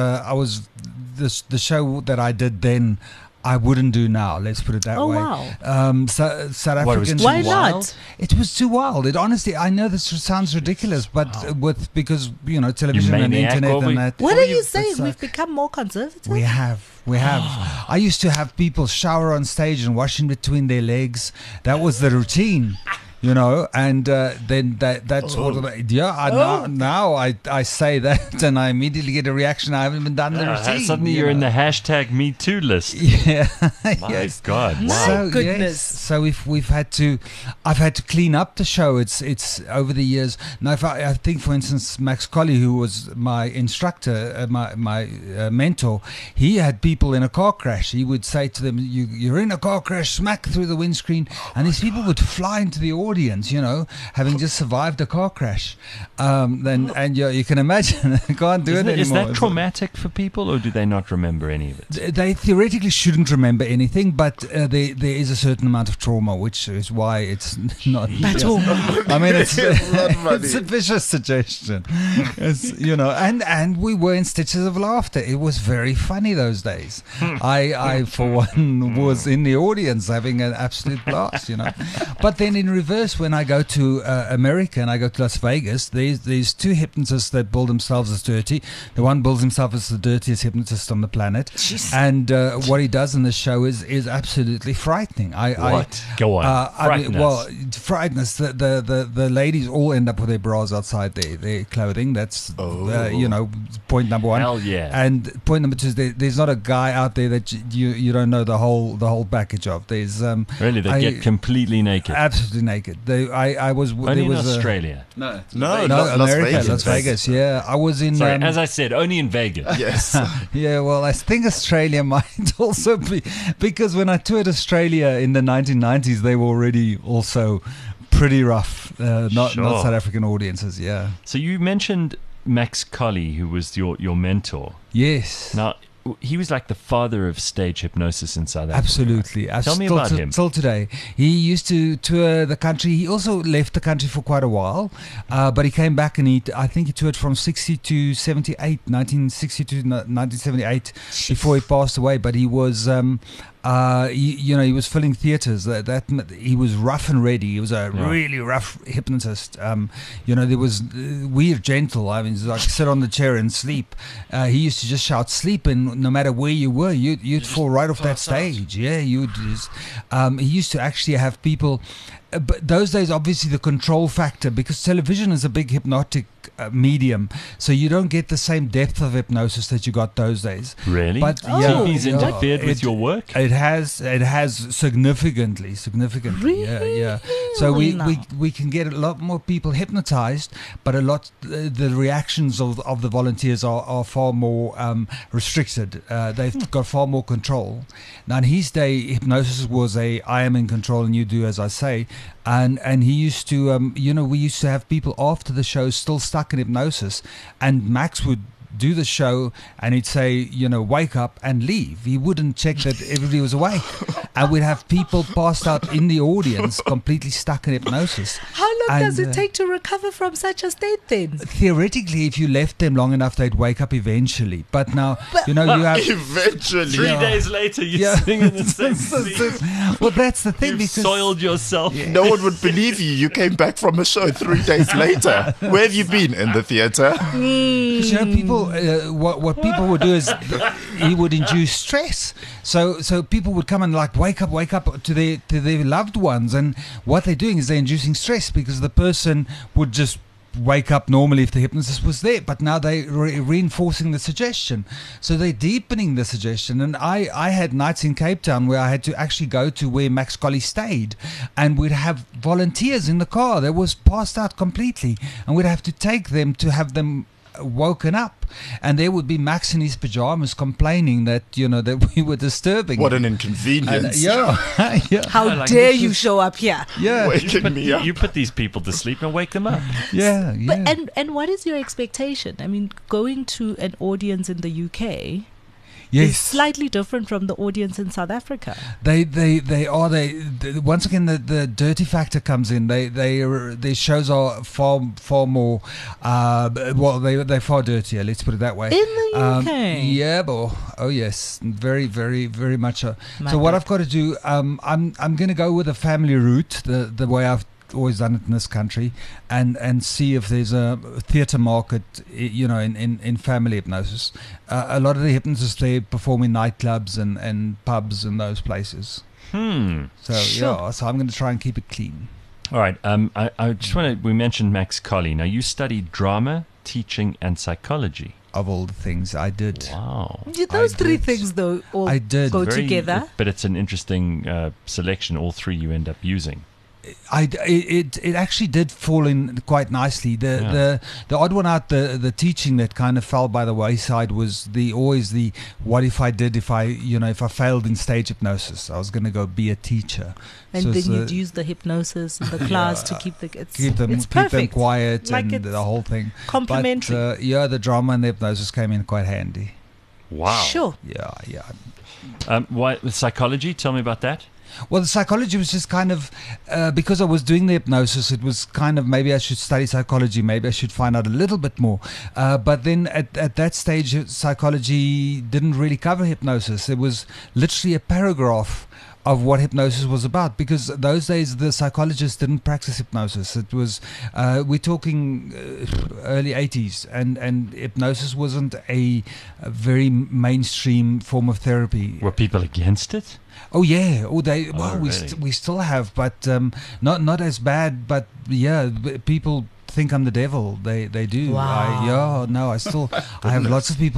the show that I did then, I wouldn't do now. Let's put it that Oh, way. wow. South What, it was Africans. too Why wild? not? It was too wild. It honestly, I know this sounds ridiculous, but because television and maniac, internet or we- and that. What Oh, are you saying? it's, We've become more conservative? We have. I used to have people shower on stage and wash in between their legs. That was the routine, and then that's what. Now I say that and I immediately get a reaction. I haven't even done the routine. Suddenly you're in the hashtag Me Too list. Yeah. My Yes. God. Wow. So- goodness. Yes. So if I've had to clean up the show. It's over the years. Now, if I think, for instance, Max Colley, who was my instructor, my mentor, he had people in a car crash. He would say to them, "You're in a car crash, smack through the windscreen," and these people would fly into the audience, having just survived a car crash. You can imagine, they can't do it anymore. Is that traumatic for people, or do they not remember any of it? They theoretically shouldn't remember anything, but there is a certain amount of trauma, which is why it's not. I mean, it's a vicious suggestion. And we were in stitches of laughter. It was very funny those days. I for one, was in the audience having an absolute blast. But then in reverse, when I go to America and I go to Las Vegas, there's two hypnotists that bill themselves as dirty. The one bills himself as the dirtiest hypnotist on the planet, and what he does in the show is absolutely frightening. What? Go on. Frighten us. The ladies all end up with their bras outside their clothing. That's point number one. Hell yeah. And point number two is there's not a guy out there that you don't know the whole package of. There's Really, they get completely naked. absolutely naked. make it. I was Only there in was Australia. No. No, Las Vegas. Las Vegas. Yeah, I was in. Sorry, as I said, only in Vegas. Yes. Yeah, well, I think Australia might also be, because when I toured Australia in the 1990s, they were already also pretty rough. Not Sure. South African audiences. Yeah. So you mentioned Max Colley, who was your mentor. Yes. Now, he was like the father of stage hypnosis in South Africa. Absolutely. Tell me about him. Till today. He used to tour the country. He also left the country for quite a while, but he came back and I think he toured from 60 to 78, 1960 to 1978 before he passed away. But he was, he was filling theatres. That he was rough and ready. He was a really rough hypnotist. There was weird, gentle. I mean, it's like sit on the chair and sleep. He used to just shout sleep, and no matter where you were, you'd fall right off that stage. Yeah, you'd. He used to actually have people. But those days, obviously, the control factor, because television is a big hypnotic medium, so you don't get the same depth of hypnosis that you got those days. Really? But he's interfered with your work? It has significantly. Really? Yeah. So we Now. we can get a lot more people hypnotized, but the reactions of the volunteers are far more restricted. They've got far more control. Now in his day, hypnosis was I am in control and you do as I say. And he used to, we used to have people after the show still stuck in hypnosis, and Max would do the show and he'd say, wake up and leave. He wouldn't check that everybody was awake. And we'd have people passed out in the audience, completely stuck in hypnosis. How long does And, it take to recover from such a state then? Theoretically, if you left them long enough, they'd wake up eventually. But now, you have... Eventually. 3 days later, you're sitting in the same seat. Well, that's the thing. You've because soiled yourself. No one would believe you. You came back from a show 3 days later. Where have you been? In the theater? Because, people, what people would do is he would induce stress. So people would come and wake up to their loved ones, and what they're doing is they're inducing stress because the person would just wake up normally if the hypnotist was there, but now they're reinforcing the suggestion, so they're deepening the suggestion. And I had nights in Cape Town where I had to actually go to where Max Colley stayed, and we'd have volunteers in the car that was passed out completely, and we'd have to take them to have them woken up, and there would be Max in his pajamas complaining that that we were disturbing What him. an inconvenience. Yeah. How like dare this you is- show up here? Yeah. Waking me up. You put these people to sleep and wake them up. Yeah. But and what is your expectation? I mean, going to an audience in the UK is Yes. slightly different from the audience in South Africa. They once again the dirty factor comes in. Their shows are far more they're far dirtier. Let's put it that way. In the UK? Yeah, but oh yes, very very very much. So My what God. I've got to do, I'm going to go with a family route, the way I've always done it in this country, and see if there's a theatre market, in family hypnosis. A lot of the hypnotists, they perform in nightclubs and pubs and those places. So so I'm going to try and keep it clean. All right. I just want to. We mentioned Max Colley. Now you studied drama, teaching, and psychology. Of all the things I did. Wow. Those I three did. things, though, all I did. go Very- together. But it's an interesting selection. All three you end up using. It actually did fall in quite nicely. The odd one out, the teaching that kind of fell by the wayside was always the what if I failed in stage hypnosis, I was going to go be a teacher. And So then it's you'd use the hypnosis in the class to keep the it's keep them perfect. quiet Like and it's the whole thing. Complementary. But the drama and the hypnosis came in quite handy. Wow. Sure. Yeah. Why the psychology? Tell me about that. Well, the psychology was just kind of because I was doing the hypnosis. It was kind of maybe I should study psychology. Maybe I should find out a little bit more. But then at that stage, psychology didn't really cover hypnosis. It was literally a paragraph of what hypnosis was about, because those days the psychologists didn't practice hypnosis. It was we're talking early 80s, and hypnosis wasn't a very mainstream form of therapy. Were people against it? Oh yeah, really? we still have, but not as bad. But yeah, people think I'm the devil. They do. Wow. I have lots of people that are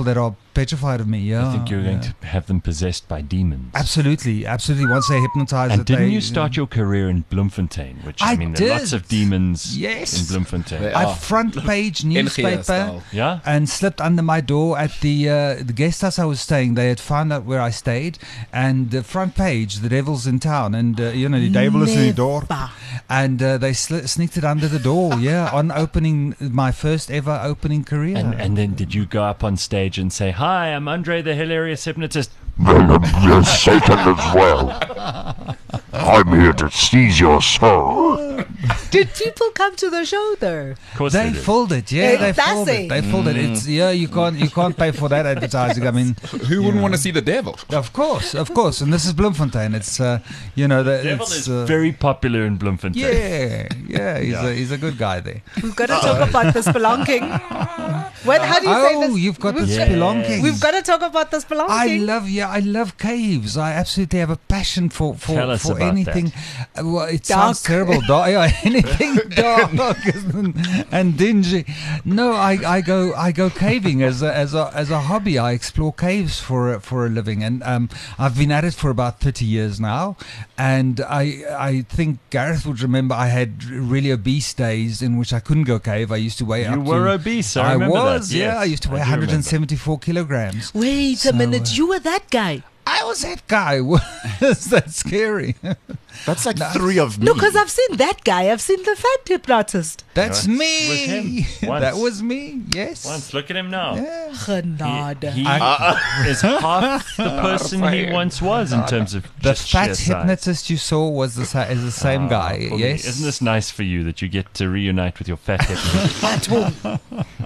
petrified of me. Yeah, I think you're going to have them possessed by demons. Absolutely. Once they hypnotize, And it, didn't they, you start your career in Bloemfontein? Which I there are lots did. of demons Yes. in Bloemfontein. They I are. front page newspaper style. Yeah. and slipped under my door at the guest house I was staying. They had found out where I stayed, and the front page, the devil's in town, and the devil is in the door, Never. and they sneaked it under the door. Yeah, on opening my first ever opening career. And then did you go up on stage and say, "Hi, I'm Andre the Hilarious Hypnotist"? Then you're Satan as well. I'm here to seize your soul. Did people come to the show though? Of course They they did. filled it, yeah. They That's filled it. it. They filled it. It's you can't pay for that advertising. I mean, Who wouldn't want to see the devil? of course. And this is Bloemfontein. It's the Devil it's is very popular in Bloemfontein. He's a good guy there. We've got to talk about the spelunking. What? How do you say Oh, this? you've got the Yes. spelunking. We've got to talk about the spelunking. I love caves. I absolutely have a passion for Tell us about anything. Well, it Dark. sounds terrible. Anything dark and dingy. No, I go caving as a hobby. I explore caves for a living, and I've been at it for about 30 years now. And I think Gareth would remember I had really obese days in which I couldn't go cave. I used to weigh up. You were to, obese. I remember was, that. yeah. Yes, I used to weigh I do remember. 174 kilograms. Wait So, a minute. You were that guy. I was that guy. Was that scary? That's like three of me. No, because I've seen that guy. I've seen the fat hypnotist. That's Once me. with him. Once. That was me. Yes. Once, look at him now. Yeah. Genade. He is half the person he once was in terms of The just sheer fat size. hypnotist you saw was is the same guy. For me, Yes. Isn't this nice for you that you get to reunite with your fat hypnotist?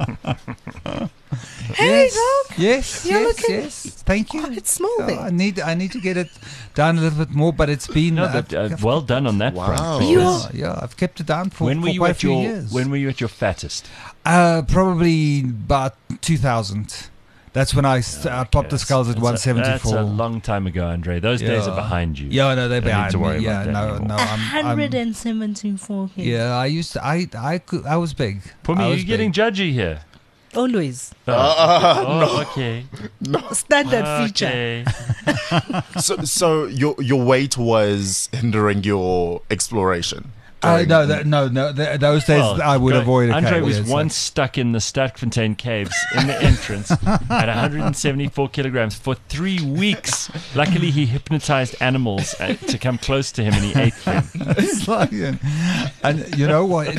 Hey, Yes. dog. Yes. You're yes. looking Yes. Thank you. quite small there. I need to get it down a little bit more, but it's been No, but well done on that Wow. front. You- yeah. I've kept it down for, When were for you quite a at few your years. When were you at your fattest? Probably about 2000. That's when I popped the skulls at 174. That's a long time ago, Andre. Those days are Yeah. behind you. Yeah, no, they're Don't need behind to worry me. Yeah, about that no, anymore. no. I'm 174 kids. yeah, I used to. I was big. Pumi, I you're was getting big. judgy here. Always. Okay. Standard feature. Okay. So your weight was hindering your exploration. during- Those days Well, I would avoid a Andre cave, was yes, once stuck in the Sterkfontein caves in the entrance at 174 kilograms for 3 weeks. Luckily, he hypnotized animals to come close to him and he ate them. It's like, and you know what?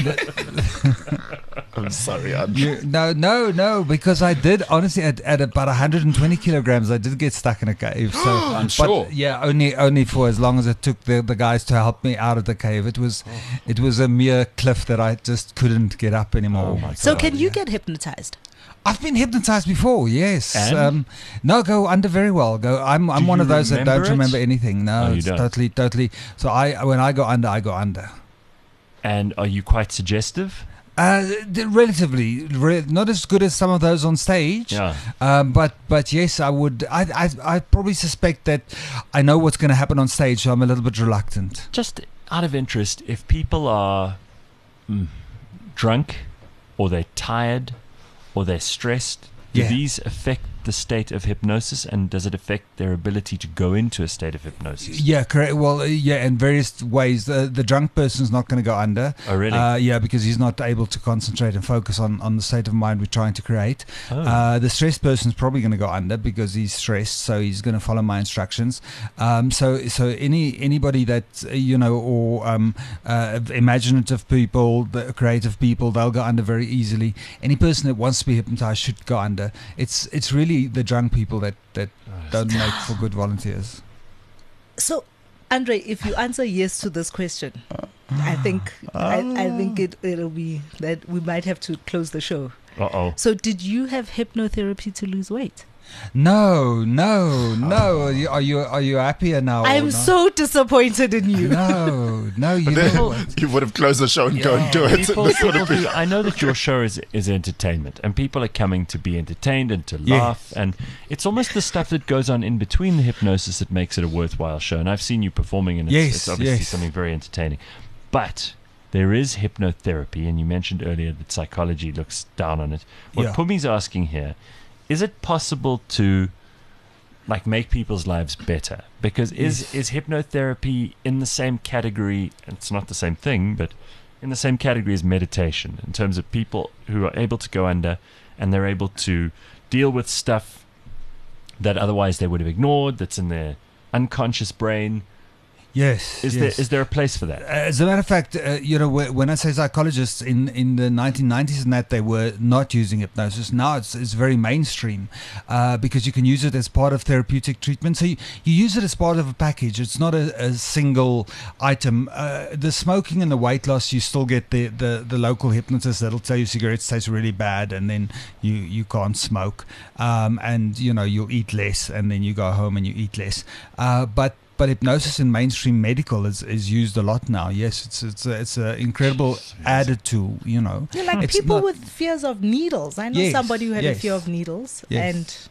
I'm sorry, Andre. No, because I did honestly at about 120 kilograms, I did get stuck in a cave. So I'm sure. But yeah, only for as long as it took the guys to help me out of the cave. It was a mere cliff that I just couldn't get up anymore. So can you get hypnotized? I've been hypnotized before, yes. And? No, go under very well. I'm Do one you of those that remember don't it? remember anything. No, Oh, you it's don't. totally. So when I go under, I go under. And are you quite suggestive? Relatively, not as good as some of those on stage. Yeah. But yes, I would. I probably suspect that I know what's going to happen on stage, so I'm a little bit reluctant. Just out of interest, if people are drunk or they're tired or they're stressed, do Yeah. these affect the state of hypnosis, and does it affect their ability to go into a state of hypnosis? Yeah, correct. Well, yeah, in various ways. The drunk person's not going to go under. Oh, really? Yeah, because he's not able to concentrate and focus on the state of mind we're trying to create. Oh. The stressed person's probably going to go under because he's stressed, so he's going to follow my instructions. So anybody that or imaginative people, the creative people, they'll go under very easily. Any person that wants to be hypnotized should go under. It's really the drunk people that don't make for good volunteers. So, Andre, if you answer yes to this question, I think I think it'll be that we might have to close the show. Uh-oh. So, did you have hypnotherapy to lose weight? No. Are you happier now? or I'm not? so disappointed in you. No. You But know then what? you would have closed the show and go and do it. People do, I know that your show is entertainment, and people are coming to be entertained and to laugh, and it's almost the stuff that goes on in between the hypnosis that makes it a worthwhile show. And I've seen you performing, and it's obviously something very entertaining. But there is hypnotherapy, and you mentioned earlier that psychology looks down on it. What Yeah. Pumi's asking here is it possible to like make people's lives better? Because is hypnotherapy in the same category? It's not the same thing, but in the same category as meditation in terms of people who are able to go under and they're able to deal with stuff that otherwise they would have ignored, that's in their unconscious brain. Yes. Is there a place for that? As a matter of fact, when I say psychologists in the 1990s and that, they were not using hypnosis. Now it's very mainstream because you can use it as part of therapeutic treatment. So you use it as part of a package. It's not a single item. The smoking and the weight loss, you still get the local hypnotist that'll tell you cigarettes taste really bad and then you can't smoke. And, you'll eat less and then you go home and you eat less. But hypnosis in mainstream medical is used a lot now. Yes, it's an incredible added tool. Yeah, like It's people not- with fears of needles. I know Yes, somebody who had a yes. fear of needles, Yes.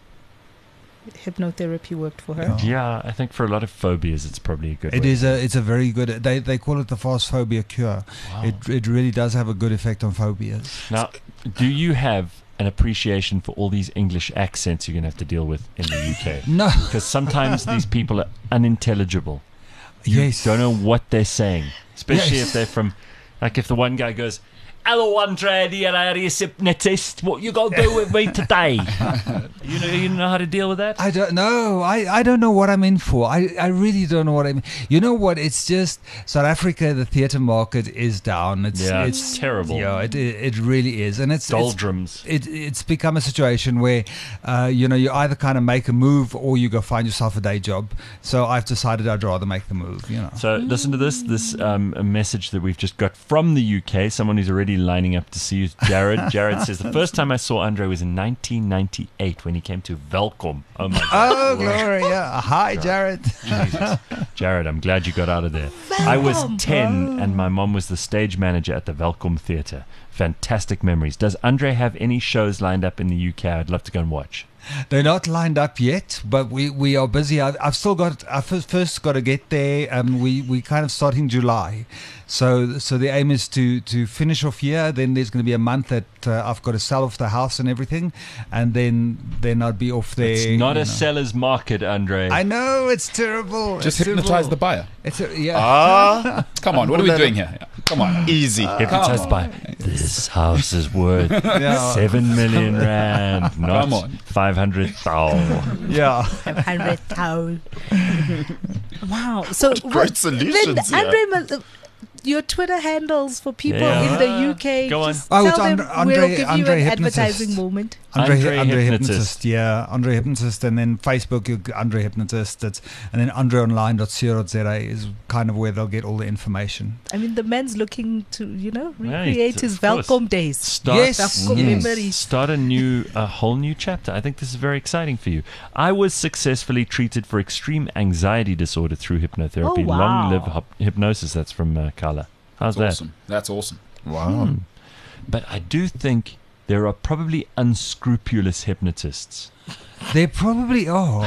and hypnotherapy worked for her. Yeah, I think for a lot of phobias, it's probably a good. It way. is it's a very good. They call it the fast phobia cure. Wow. It really does have a good effect on phobias. Now, do you have an appreciation for all these English accents you're going to have to deal with in the UK? No. Because sometimes these people are unintelligible. You Yes. don't know what they're saying, especially Yes. if they're from, like if the one guy goes, "Hello, Andre, the hilarious hypnotist. What you got to do with me today?" You know how to deal with that? I don't know. I don't know what I'm in for. I really don't know what I'm. You know what? It's just South Africa. The theatre market is down. It's terrible. Yeah, it really is, and it's Doldrums. It's become a situation where, you either kind of make a move or you go find yourself a day job. So I've decided I'd rather make the move. So listen to this a message that we've just got from the UK. Someone who's already lining up to see you, Jared. Jared says, the first time I saw Andre was in 1998 when he came to Welkom. Oh my God. Oh, glory! Yeah. Hi, Jared. Jesus. Jared, I'm glad you got out of there. I was 10 and my mom was the stage manager at the Welkom Theatre. Fantastic memories. Does Andre have any shows lined up in the UK? I'd love to go and watch. They're not lined up yet, but we are busy. I've still got. I first got to get there. We kind of start in July, so the aim is to finish off here. Then there's going to be a month that I've got to sell off the house and everything, and then I'd be off there. It's not a seller's market, Andre. I know it's terrible. Just It's hypnotize the terrible. buyer. Yeah. Come on, what are we doing here? Come on. Easy. Hypnotized by this house is worth Yeah. 7 million rand, not Come on. 500,000. Yeah. 500,000. Wow. So Great solutions, Then, Andre, your Twitter handles for people Yeah. in the UK. Go on. Just Oh, it's tell them Andre- we'll give you Andre an Hypnotist. advertising moment. Andre Andre Hypnotist. Hypnotist, yeah, Andre Hypnotist, and then Facebook, Andre Hypnotist, and then andreonline.co.za is kind of where they'll get all the information. I mean, the man's looking to, Right, recreate his of course. welcome days. Start, Yes. Welcome Yes. memories. start a whole new chapter. I think this is very exciting for you. I was successfully treated for extreme anxiety disorder through hypnotherapy. Oh, wow. Long live hypnosis. That's from Carla. How's that? Awesome. That's awesome. Wow. But I do think there are probably unscrupulous hypnotists. They probably are,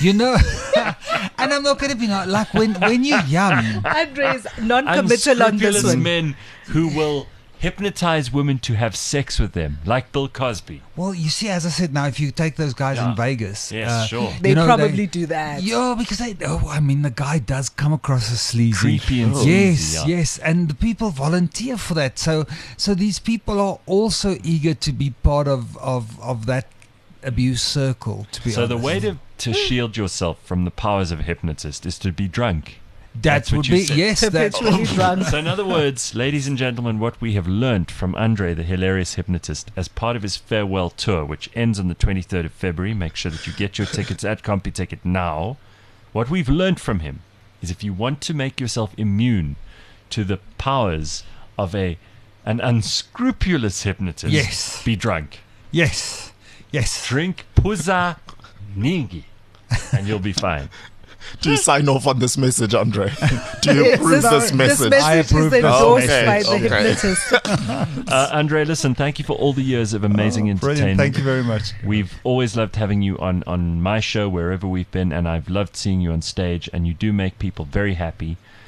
and I'm not going to be like when you're young. Andre is non-committal on this Unscrupulous one. men who will hypnotize women to have sex with them, like Bill Cosby. Well, you see, as I said, now if you take those guys Yeah. in Vegas, Yes, sure. They probably do that. Yeah, because the guy does come across as sleazy. Creepy and Yes, sleazy, yeah. yes, and the people volunteer for that. So these people are also eager to be part of that abuse circle. To be So honest, the way to shield yourself from the powers of a hypnotist is to be drunk. that that's what would you be said. yes, that Perpetually drunk. So in other words, ladies and gentlemen, what we have learnt from Andre, the hilarious hypnotist, as part of his farewell tour, which ends on the 23rd of February, make sure that you get your tickets at CompuTicket now. What we've learnt from him is if you want to make yourself immune to the powers of an unscrupulous hypnotist, Yes. be drunk. yes, Drink Puza Ningi, and you'll be fine. Do you sign off on this message, Andre? Do you Yes, approve this message? I approve is this endorsed message. by the Okay. hypnotist. Andre, listen, thank you for all the years of amazing entertainment. Brilliant! Thank you very much. We've always loved having you on my show wherever we've been, and I've loved seeing you on stage, and you do make people very happy.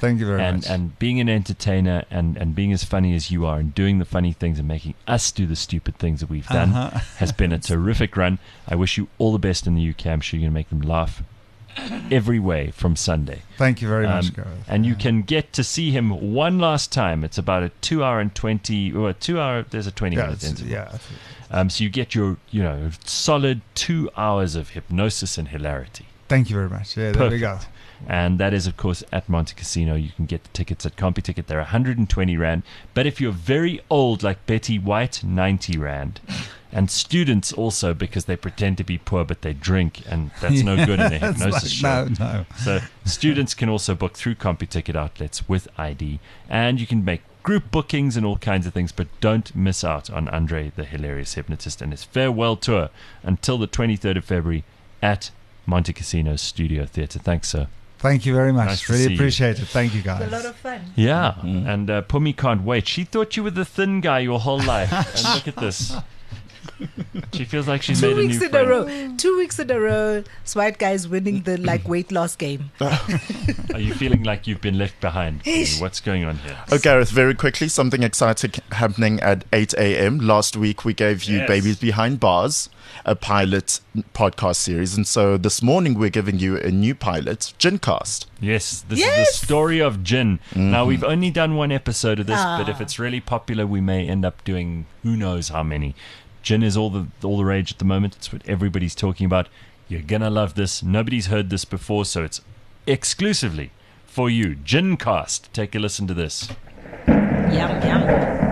Thank you very much. And being an entertainer and being as funny as you are and doing the funny things and making us do the stupid things that we've done has been a terrific run. I wish you all the best in the UK. I'm sure you're going to make them laugh every way from Sunday. Thank you very much, Gareth. And you can get to see him one last time. It's about a 2 hour and 20, or a 2 hour, there's a 20 minute interval. Yeah. So you get your, solid 2 hours of hypnosis and hilarity. Thank you very much. Yeah, there we go. And that is, of course, at Monte Casino. You can get the tickets at CompuTicket. They're 120 Rand. But if you're very old, like Betty White, 90 Rand. And students also, because they pretend to be poor, but they drink. And that's no good in a hypnosis show. No. So students can also book through CompuTicket outlets with ID. And you can make group bookings and all kinds of things. But don't miss out on Andre, the Hilarious Hypnotist, and his farewell tour until the 23rd of February at Monte Casino's Studio Theatre. Thanks, sir. Thank you very much. Nice to really see appreciate it. Thank you, guys. It's a lot of fun. Yeah, and Pumi can't wait. She thought you were the thin guy your whole life. And look at this. She feels like she's made a new friend. 2 weeks in a row, Swite Guy's winning the weight loss game. Are you feeling like you've been left behind? What's going on here? Oh, Gareth, very quickly, something exciting happening at 8 a.m. Last week, we gave you Babies Behind Bars, a pilot podcast series. And so this morning, we're giving you a new pilot, Gincast. Yes, this is the story of gin. Now, we've only done one episode of this, but if it's really popular, we may end up doing who knows how many. Gin is all the rage at the moment. It's what everybody's talking about. You're going to love this. Nobody's heard this before, so it's exclusively for you. Gincast. Take a listen to this. Yum, yum.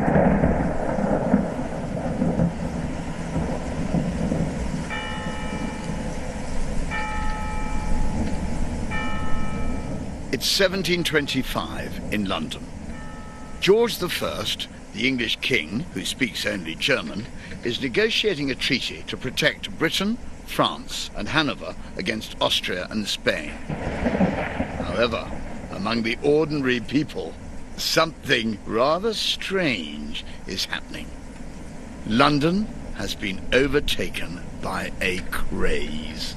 It's 1725 in London. George I, the English king, who speaks only German, is negotiating a treaty to protect Britain, France, and Hanover against Austria and Spain. However, among the ordinary people, something rather strange is happening. London has been overtaken by a craze.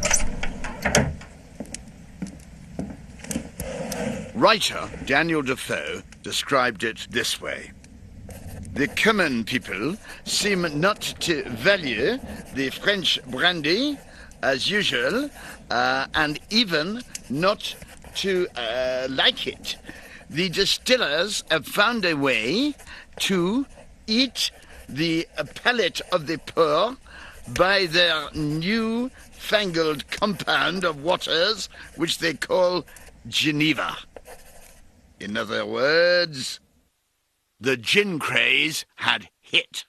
Writer Daniel Defoe described it this way. The common people seem not to value the French brandy as usual, and even not to like it. The distillers have found a way to eat the palate of the poor by their new-fangled compound of waters, which they call Geneva. In other words, the gin craze had hit.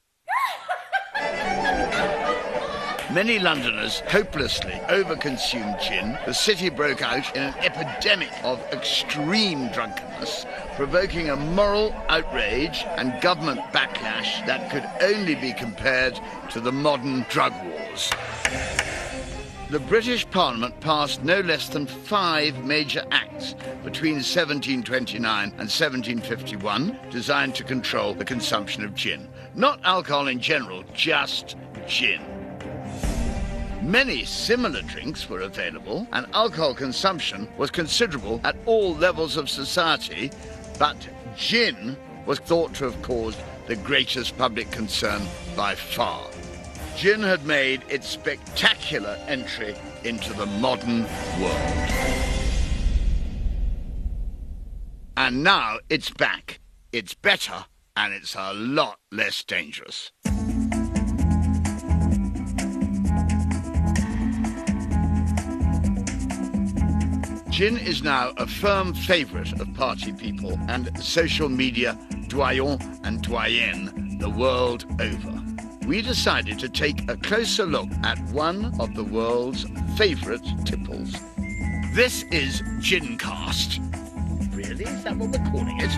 Many Londoners hopelessly overconsumed gin. The city broke out in an epidemic of extreme drunkenness, provoking a moral outrage and government backlash that could only be compared to the modern drug wars. The British Parliament passed no less than 5 major acts between 1729 and 1751 designed to control the consumption of gin. Not alcohol in general, just gin. Many similar drinks were available, and alcohol consumption was considerable at all levels of society, but gin was thought to have caused the greatest public concern by far. Gin had made its spectacular entry into the modern world. And now it's back. It's better, and it's a lot less dangerous. Gin is now a firm favourite of party people and social media doyens and doyennes the world over. We decided to take a closer look at one of the world's favourite tipples. This is Gincast. Really? Is that what we're calling it?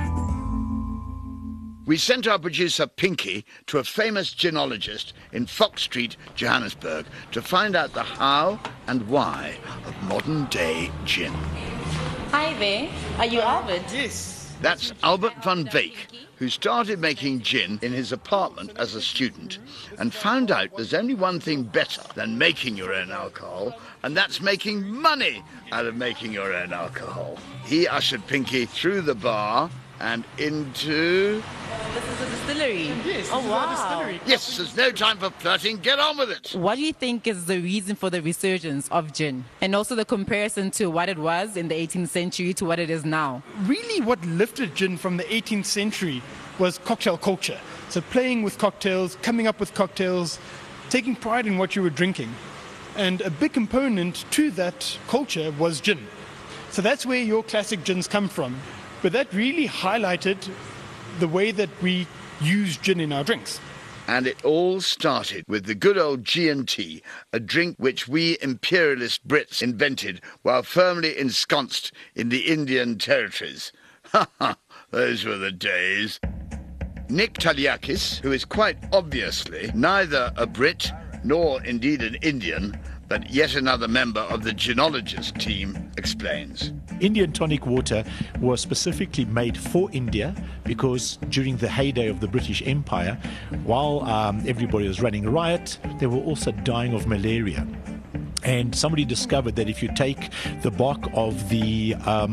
We sent our producer Pinky to a famous ginologist in Fox Street, Johannesburg, to find out the how and why of modern-day gin. Hi there. Are you Albert? That's Albert van Veek, who started making gin in his apartment as a student and found out there's only one thing better than making your own alcohol, and that's making money out of making your own alcohol. He ushered Pinky through the bar and into... This is a distillery. Yes, oh, this is wow. a distillery. Yes, there's no time for flirting. Get on with it. What do you think is the reason for the resurgence of gin? And also the comparison to what it was in the 18th century to what it is now? Really what lifted gin from the 18th century was cocktail culture. So playing with cocktails, coming up with cocktails, taking pride in what you were drinking. And a big component to that culture was gin. So that's where your classic gins come from. But that really highlighted the way that we use gin in our drinks. And it all started with the good old G&T, a drink which we imperialist Brits invented while firmly ensconced in the Indian territories. Ha ha, those were the days. Nick Taliakis, who is quite obviously neither a Brit nor indeed an Indian, but yet another member of the ginologist team, explains. Indian tonic water was specifically made for India because during the heyday of the British Empire, while everybody was running riot, they were also dying of malaria. And somebody discovered that if you take the bark of the,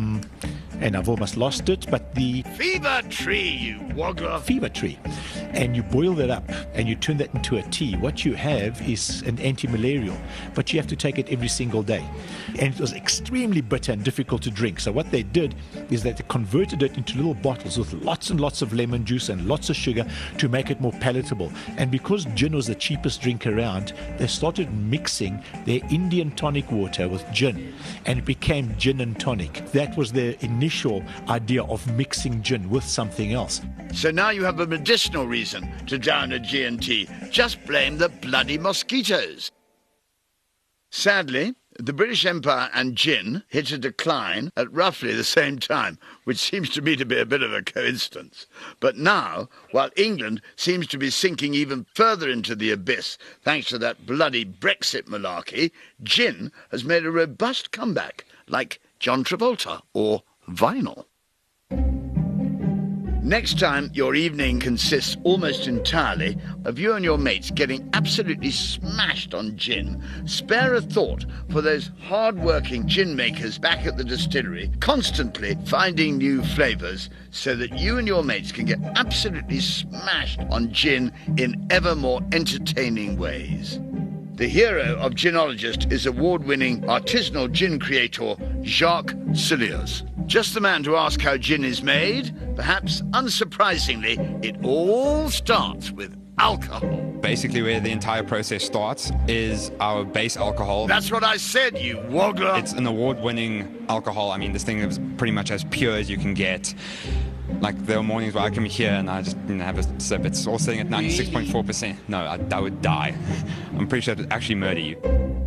and I've almost lost it, but the fever tree, you woggler. Fever tree. And you boil that up and you turn that into a tea. What you have is an anti-malarial, but you have to take it every single day. And it was extremely bitter and difficult to drink. So what they did is that they converted it into little bottles with lots and lots of lemon juice and lots of sugar to make it more palatable. And because gin was the cheapest drink around, they started mixing their Indian tonic water with gin, and it became gin and tonic. That was their initial idea of mixing gin with something else. So now you have a medicinal reason to down a G&T. Just blame the bloody mosquitoes. Sadly, the British Empire and gin hit a decline at roughly the same time, which seems to me to be a bit of a coincidence. But now, while England seems to be sinking even further into the abyss thanks to that bloody Brexit malarkey, gin has made a robust comeback, like John Travolta or vinyl. Next time your evening consists almost entirely of you and your mates getting absolutely smashed on gin, spare a thought for those hard-working gin makers back at the distillery, constantly finding new flavours so that you and your mates can get absolutely smashed on gin in ever more entertaining ways. The hero of Ginologist is award-winning artisanal gin creator Jacques Cilliers. Just the man to ask how gin is made. Perhaps unsurprisingly, it all starts with alcohol. Basically, where the entire process starts is our base alcohol. That's what I said, you woggler. It's an award-winning alcohol. I mean, this thing is pretty much as pure as you can get. Like, there are mornings where I come here and I just have a sip. It's all sitting at 96.4%. No, I would die. I'm pretty sure it would actually murder you.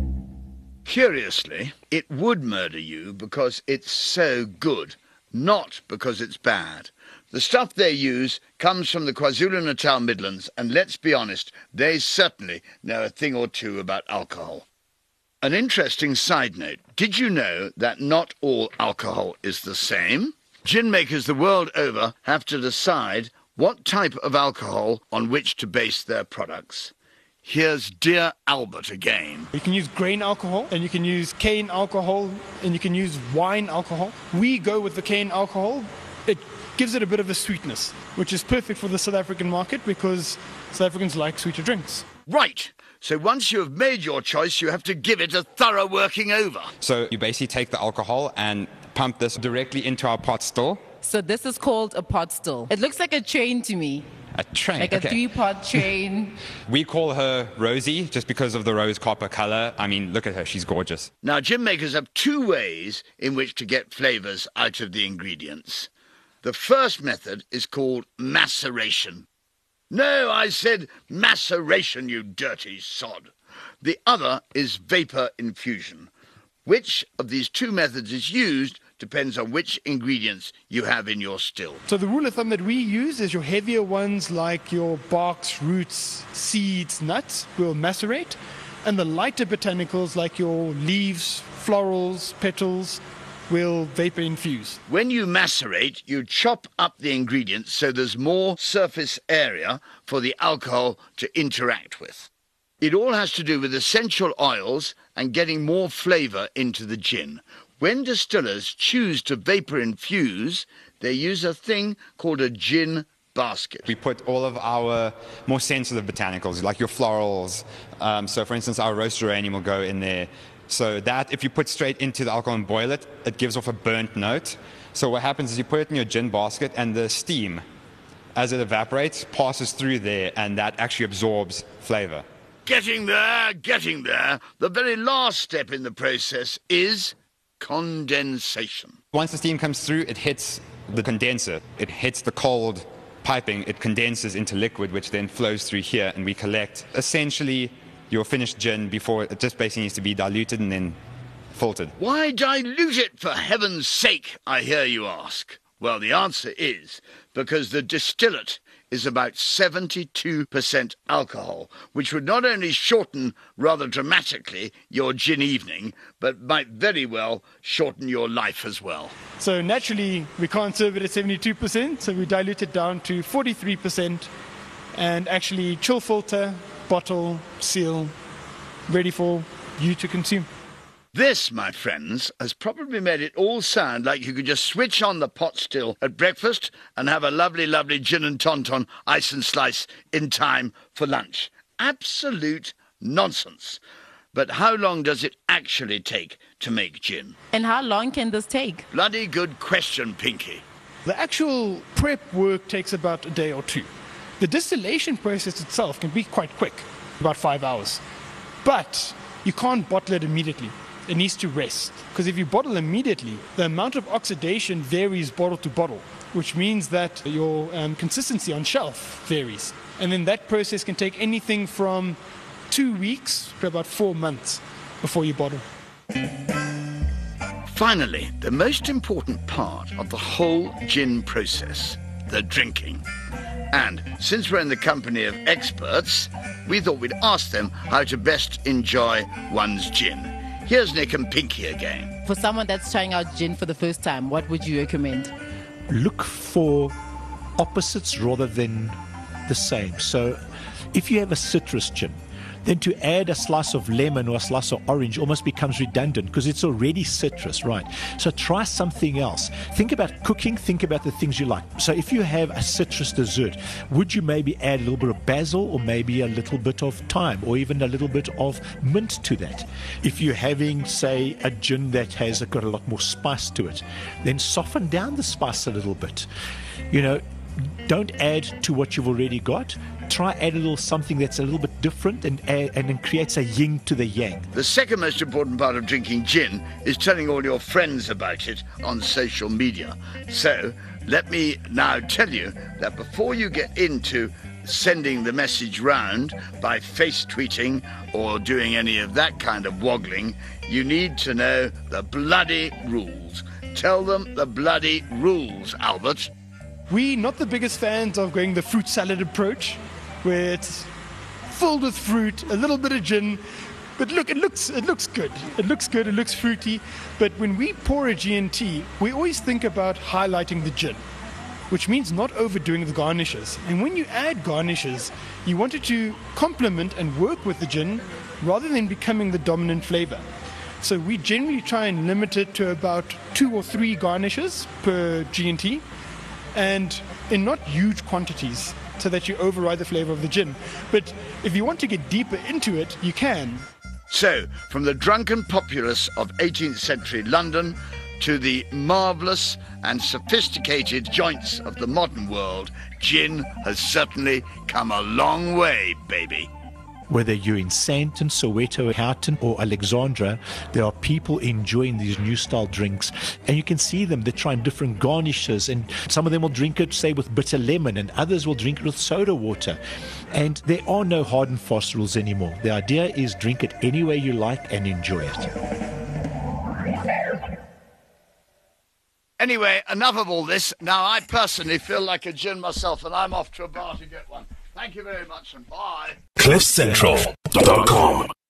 Curiously, it would murder you because it's so good, not because it's bad. The stuff they use comes from the KwaZulu-Natal Midlands, and let's be honest, they certainly know a thing or two about alcohol. An interesting side note, did you know that not all alcohol is the same? Gin makers the world over have to decide what type of alcohol on which to base their products. Here's dear Albert again. You can use grain alcohol, and you can use cane alcohol, and you can use wine alcohol. We go with the cane alcohol. It gives it a bit of a sweetness, which is perfect for the South African market because South Africans like sweeter drinks. Right. So once you have made your choice, you have to give it a thorough working over. So you basically take the alcohol and pump this directly into our pot still. So this is called a pot still. It looks like a train to me. A train? Like okay. A 3-pot train. We call her Rosie just because of the rose copper colour. I mean, look at her. She's gorgeous. Now, gin makers have two ways in which to get flavours out of the ingredients. The first method is called maceration. No, I said maceration, you dirty sod. The other is vapour infusion. Which of these two methods is used depends on which ingredients you have in your still. So the rule of thumb that we use is your heavier ones like your barks, roots, seeds, nuts will macerate, and the lighter botanicals like your leaves, florals, petals we'll vapor infuse. When you macerate, you chop up the ingredients so there's more surface area for the alcohol to interact with. It all has to do with essential oils and getting more flavour into the gin. When distillers choose to vapor infuse, they use a thing called a gin basket. We put all of our more sensitive botanicals, like your florals. So, for instance, our roast geranium will go in there. So that, if you put straight into the alcohol and boil it, it gives off a burnt note. So what happens is you put it in your gin basket, and the steam, as it evaporates, passes through there, and that actually absorbs flavour. Getting there, getting there. The very last step in the process is condensation. Once the steam comes through, it hits the condenser. It hits the cold piping. It condenses into liquid, which then flows through here, and we collect essentially your finished gin before it just basically needs to be diluted and then filtered. Why dilute it, for heaven's sake, I hear you ask? Well, the answer is because the distillate is about 72% alcohol, which would not only shorten rather dramatically your gin evening, but might very well shorten your life as well. So naturally, we can't serve it at 72%, so we dilute it down to 43% and actually chill filter, bottle, seal, ready for you to consume. This, my friends, has probably made it all sound like you could just switch on the pot still at breakfast and have a lovely, lovely gin and tonton ice and slice in time for lunch. Absolute nonsense. But how long does it actually take to make gin? And how long can this take? Bloody good question, Pinky. The actual prep work takes about a day or two. The distillation process itself can be quite quick, about 5 hours. But you can't bottle it immediately. It needs to rest. Because if you bottle immediately, the amount of oxidation varies bottle to bottle, which means that your consistency on shelf varies. And then that process can take anything from 2 weeks to about 4 months before you bottle. Finally, the most important part of the whole gin process, the drinking. And since we're in the company of experts, we thought we'd ask them how to best enjoy one's gin. Here's Nick and Pinky again. For someone that's trying out gin for the first time, what would you recommend? Look for opposites rather than the same. So if you have a citrus gin, then to add a slice of lemon or a slice of orange almost becomes redundant because it's already citrus, right? So try something else. Think about cooking, think about the things you like. So if you have a citrus dessert, would you maybe add a little bit of basil or maybe a little bit of thyme or even a little bit of mint to that? If you're having, say, a gin that has got a lot more spice to it, then soften down the spice a little bit. You know, don't add to what you've already got. Try add a little something that's a little bit different and it creates a yin to the yang. The second most important part of drinking gin is telling all your friends about it on social media. So let me now tell you that before you get into sending the message round by face tweeting or doing any of that kind of waggling, you need to know the bloody rules. Tell them the bloody rules, Albert. We're not the biggest fans of going the fruit salad approach, where it's filled with fruit, a little bit of gin, but look, it looks good. It looks good, it looks fruity. But when we pour a G&T, we always think about highlighting the gin, which means not overdoing the garnishes. And when you add garnishes, you want it to complement and work with the gin rather than becoming the dominant flavor. So we generally try and limit it to about 2 or 3 garnishes per G&T, and in not huge quantities, so that you override the flavor of the gin. But if you want to get deeper into it, you can. So, from the drunken populace of 18th century London to the marvellous and sophisticated joints of the modern world, gin has certainly come a long way, baby. Whether you're in Sandton, Soweto, Houghton or Alexandra, there are people enjoying these new style drinks, and you can see them. They're trying different garnishes, and some of them will drink it, say, with bitter lemon, and others will drink it with soda water. And there are no hard and fast rules anymore. The idea is drink it any way you like and enjoy it. Anyway, enough of all this. Now, I personally feel like a gin myself, and I'm off to a bar to get one. Thank you very much, and bye. CliffCentral.com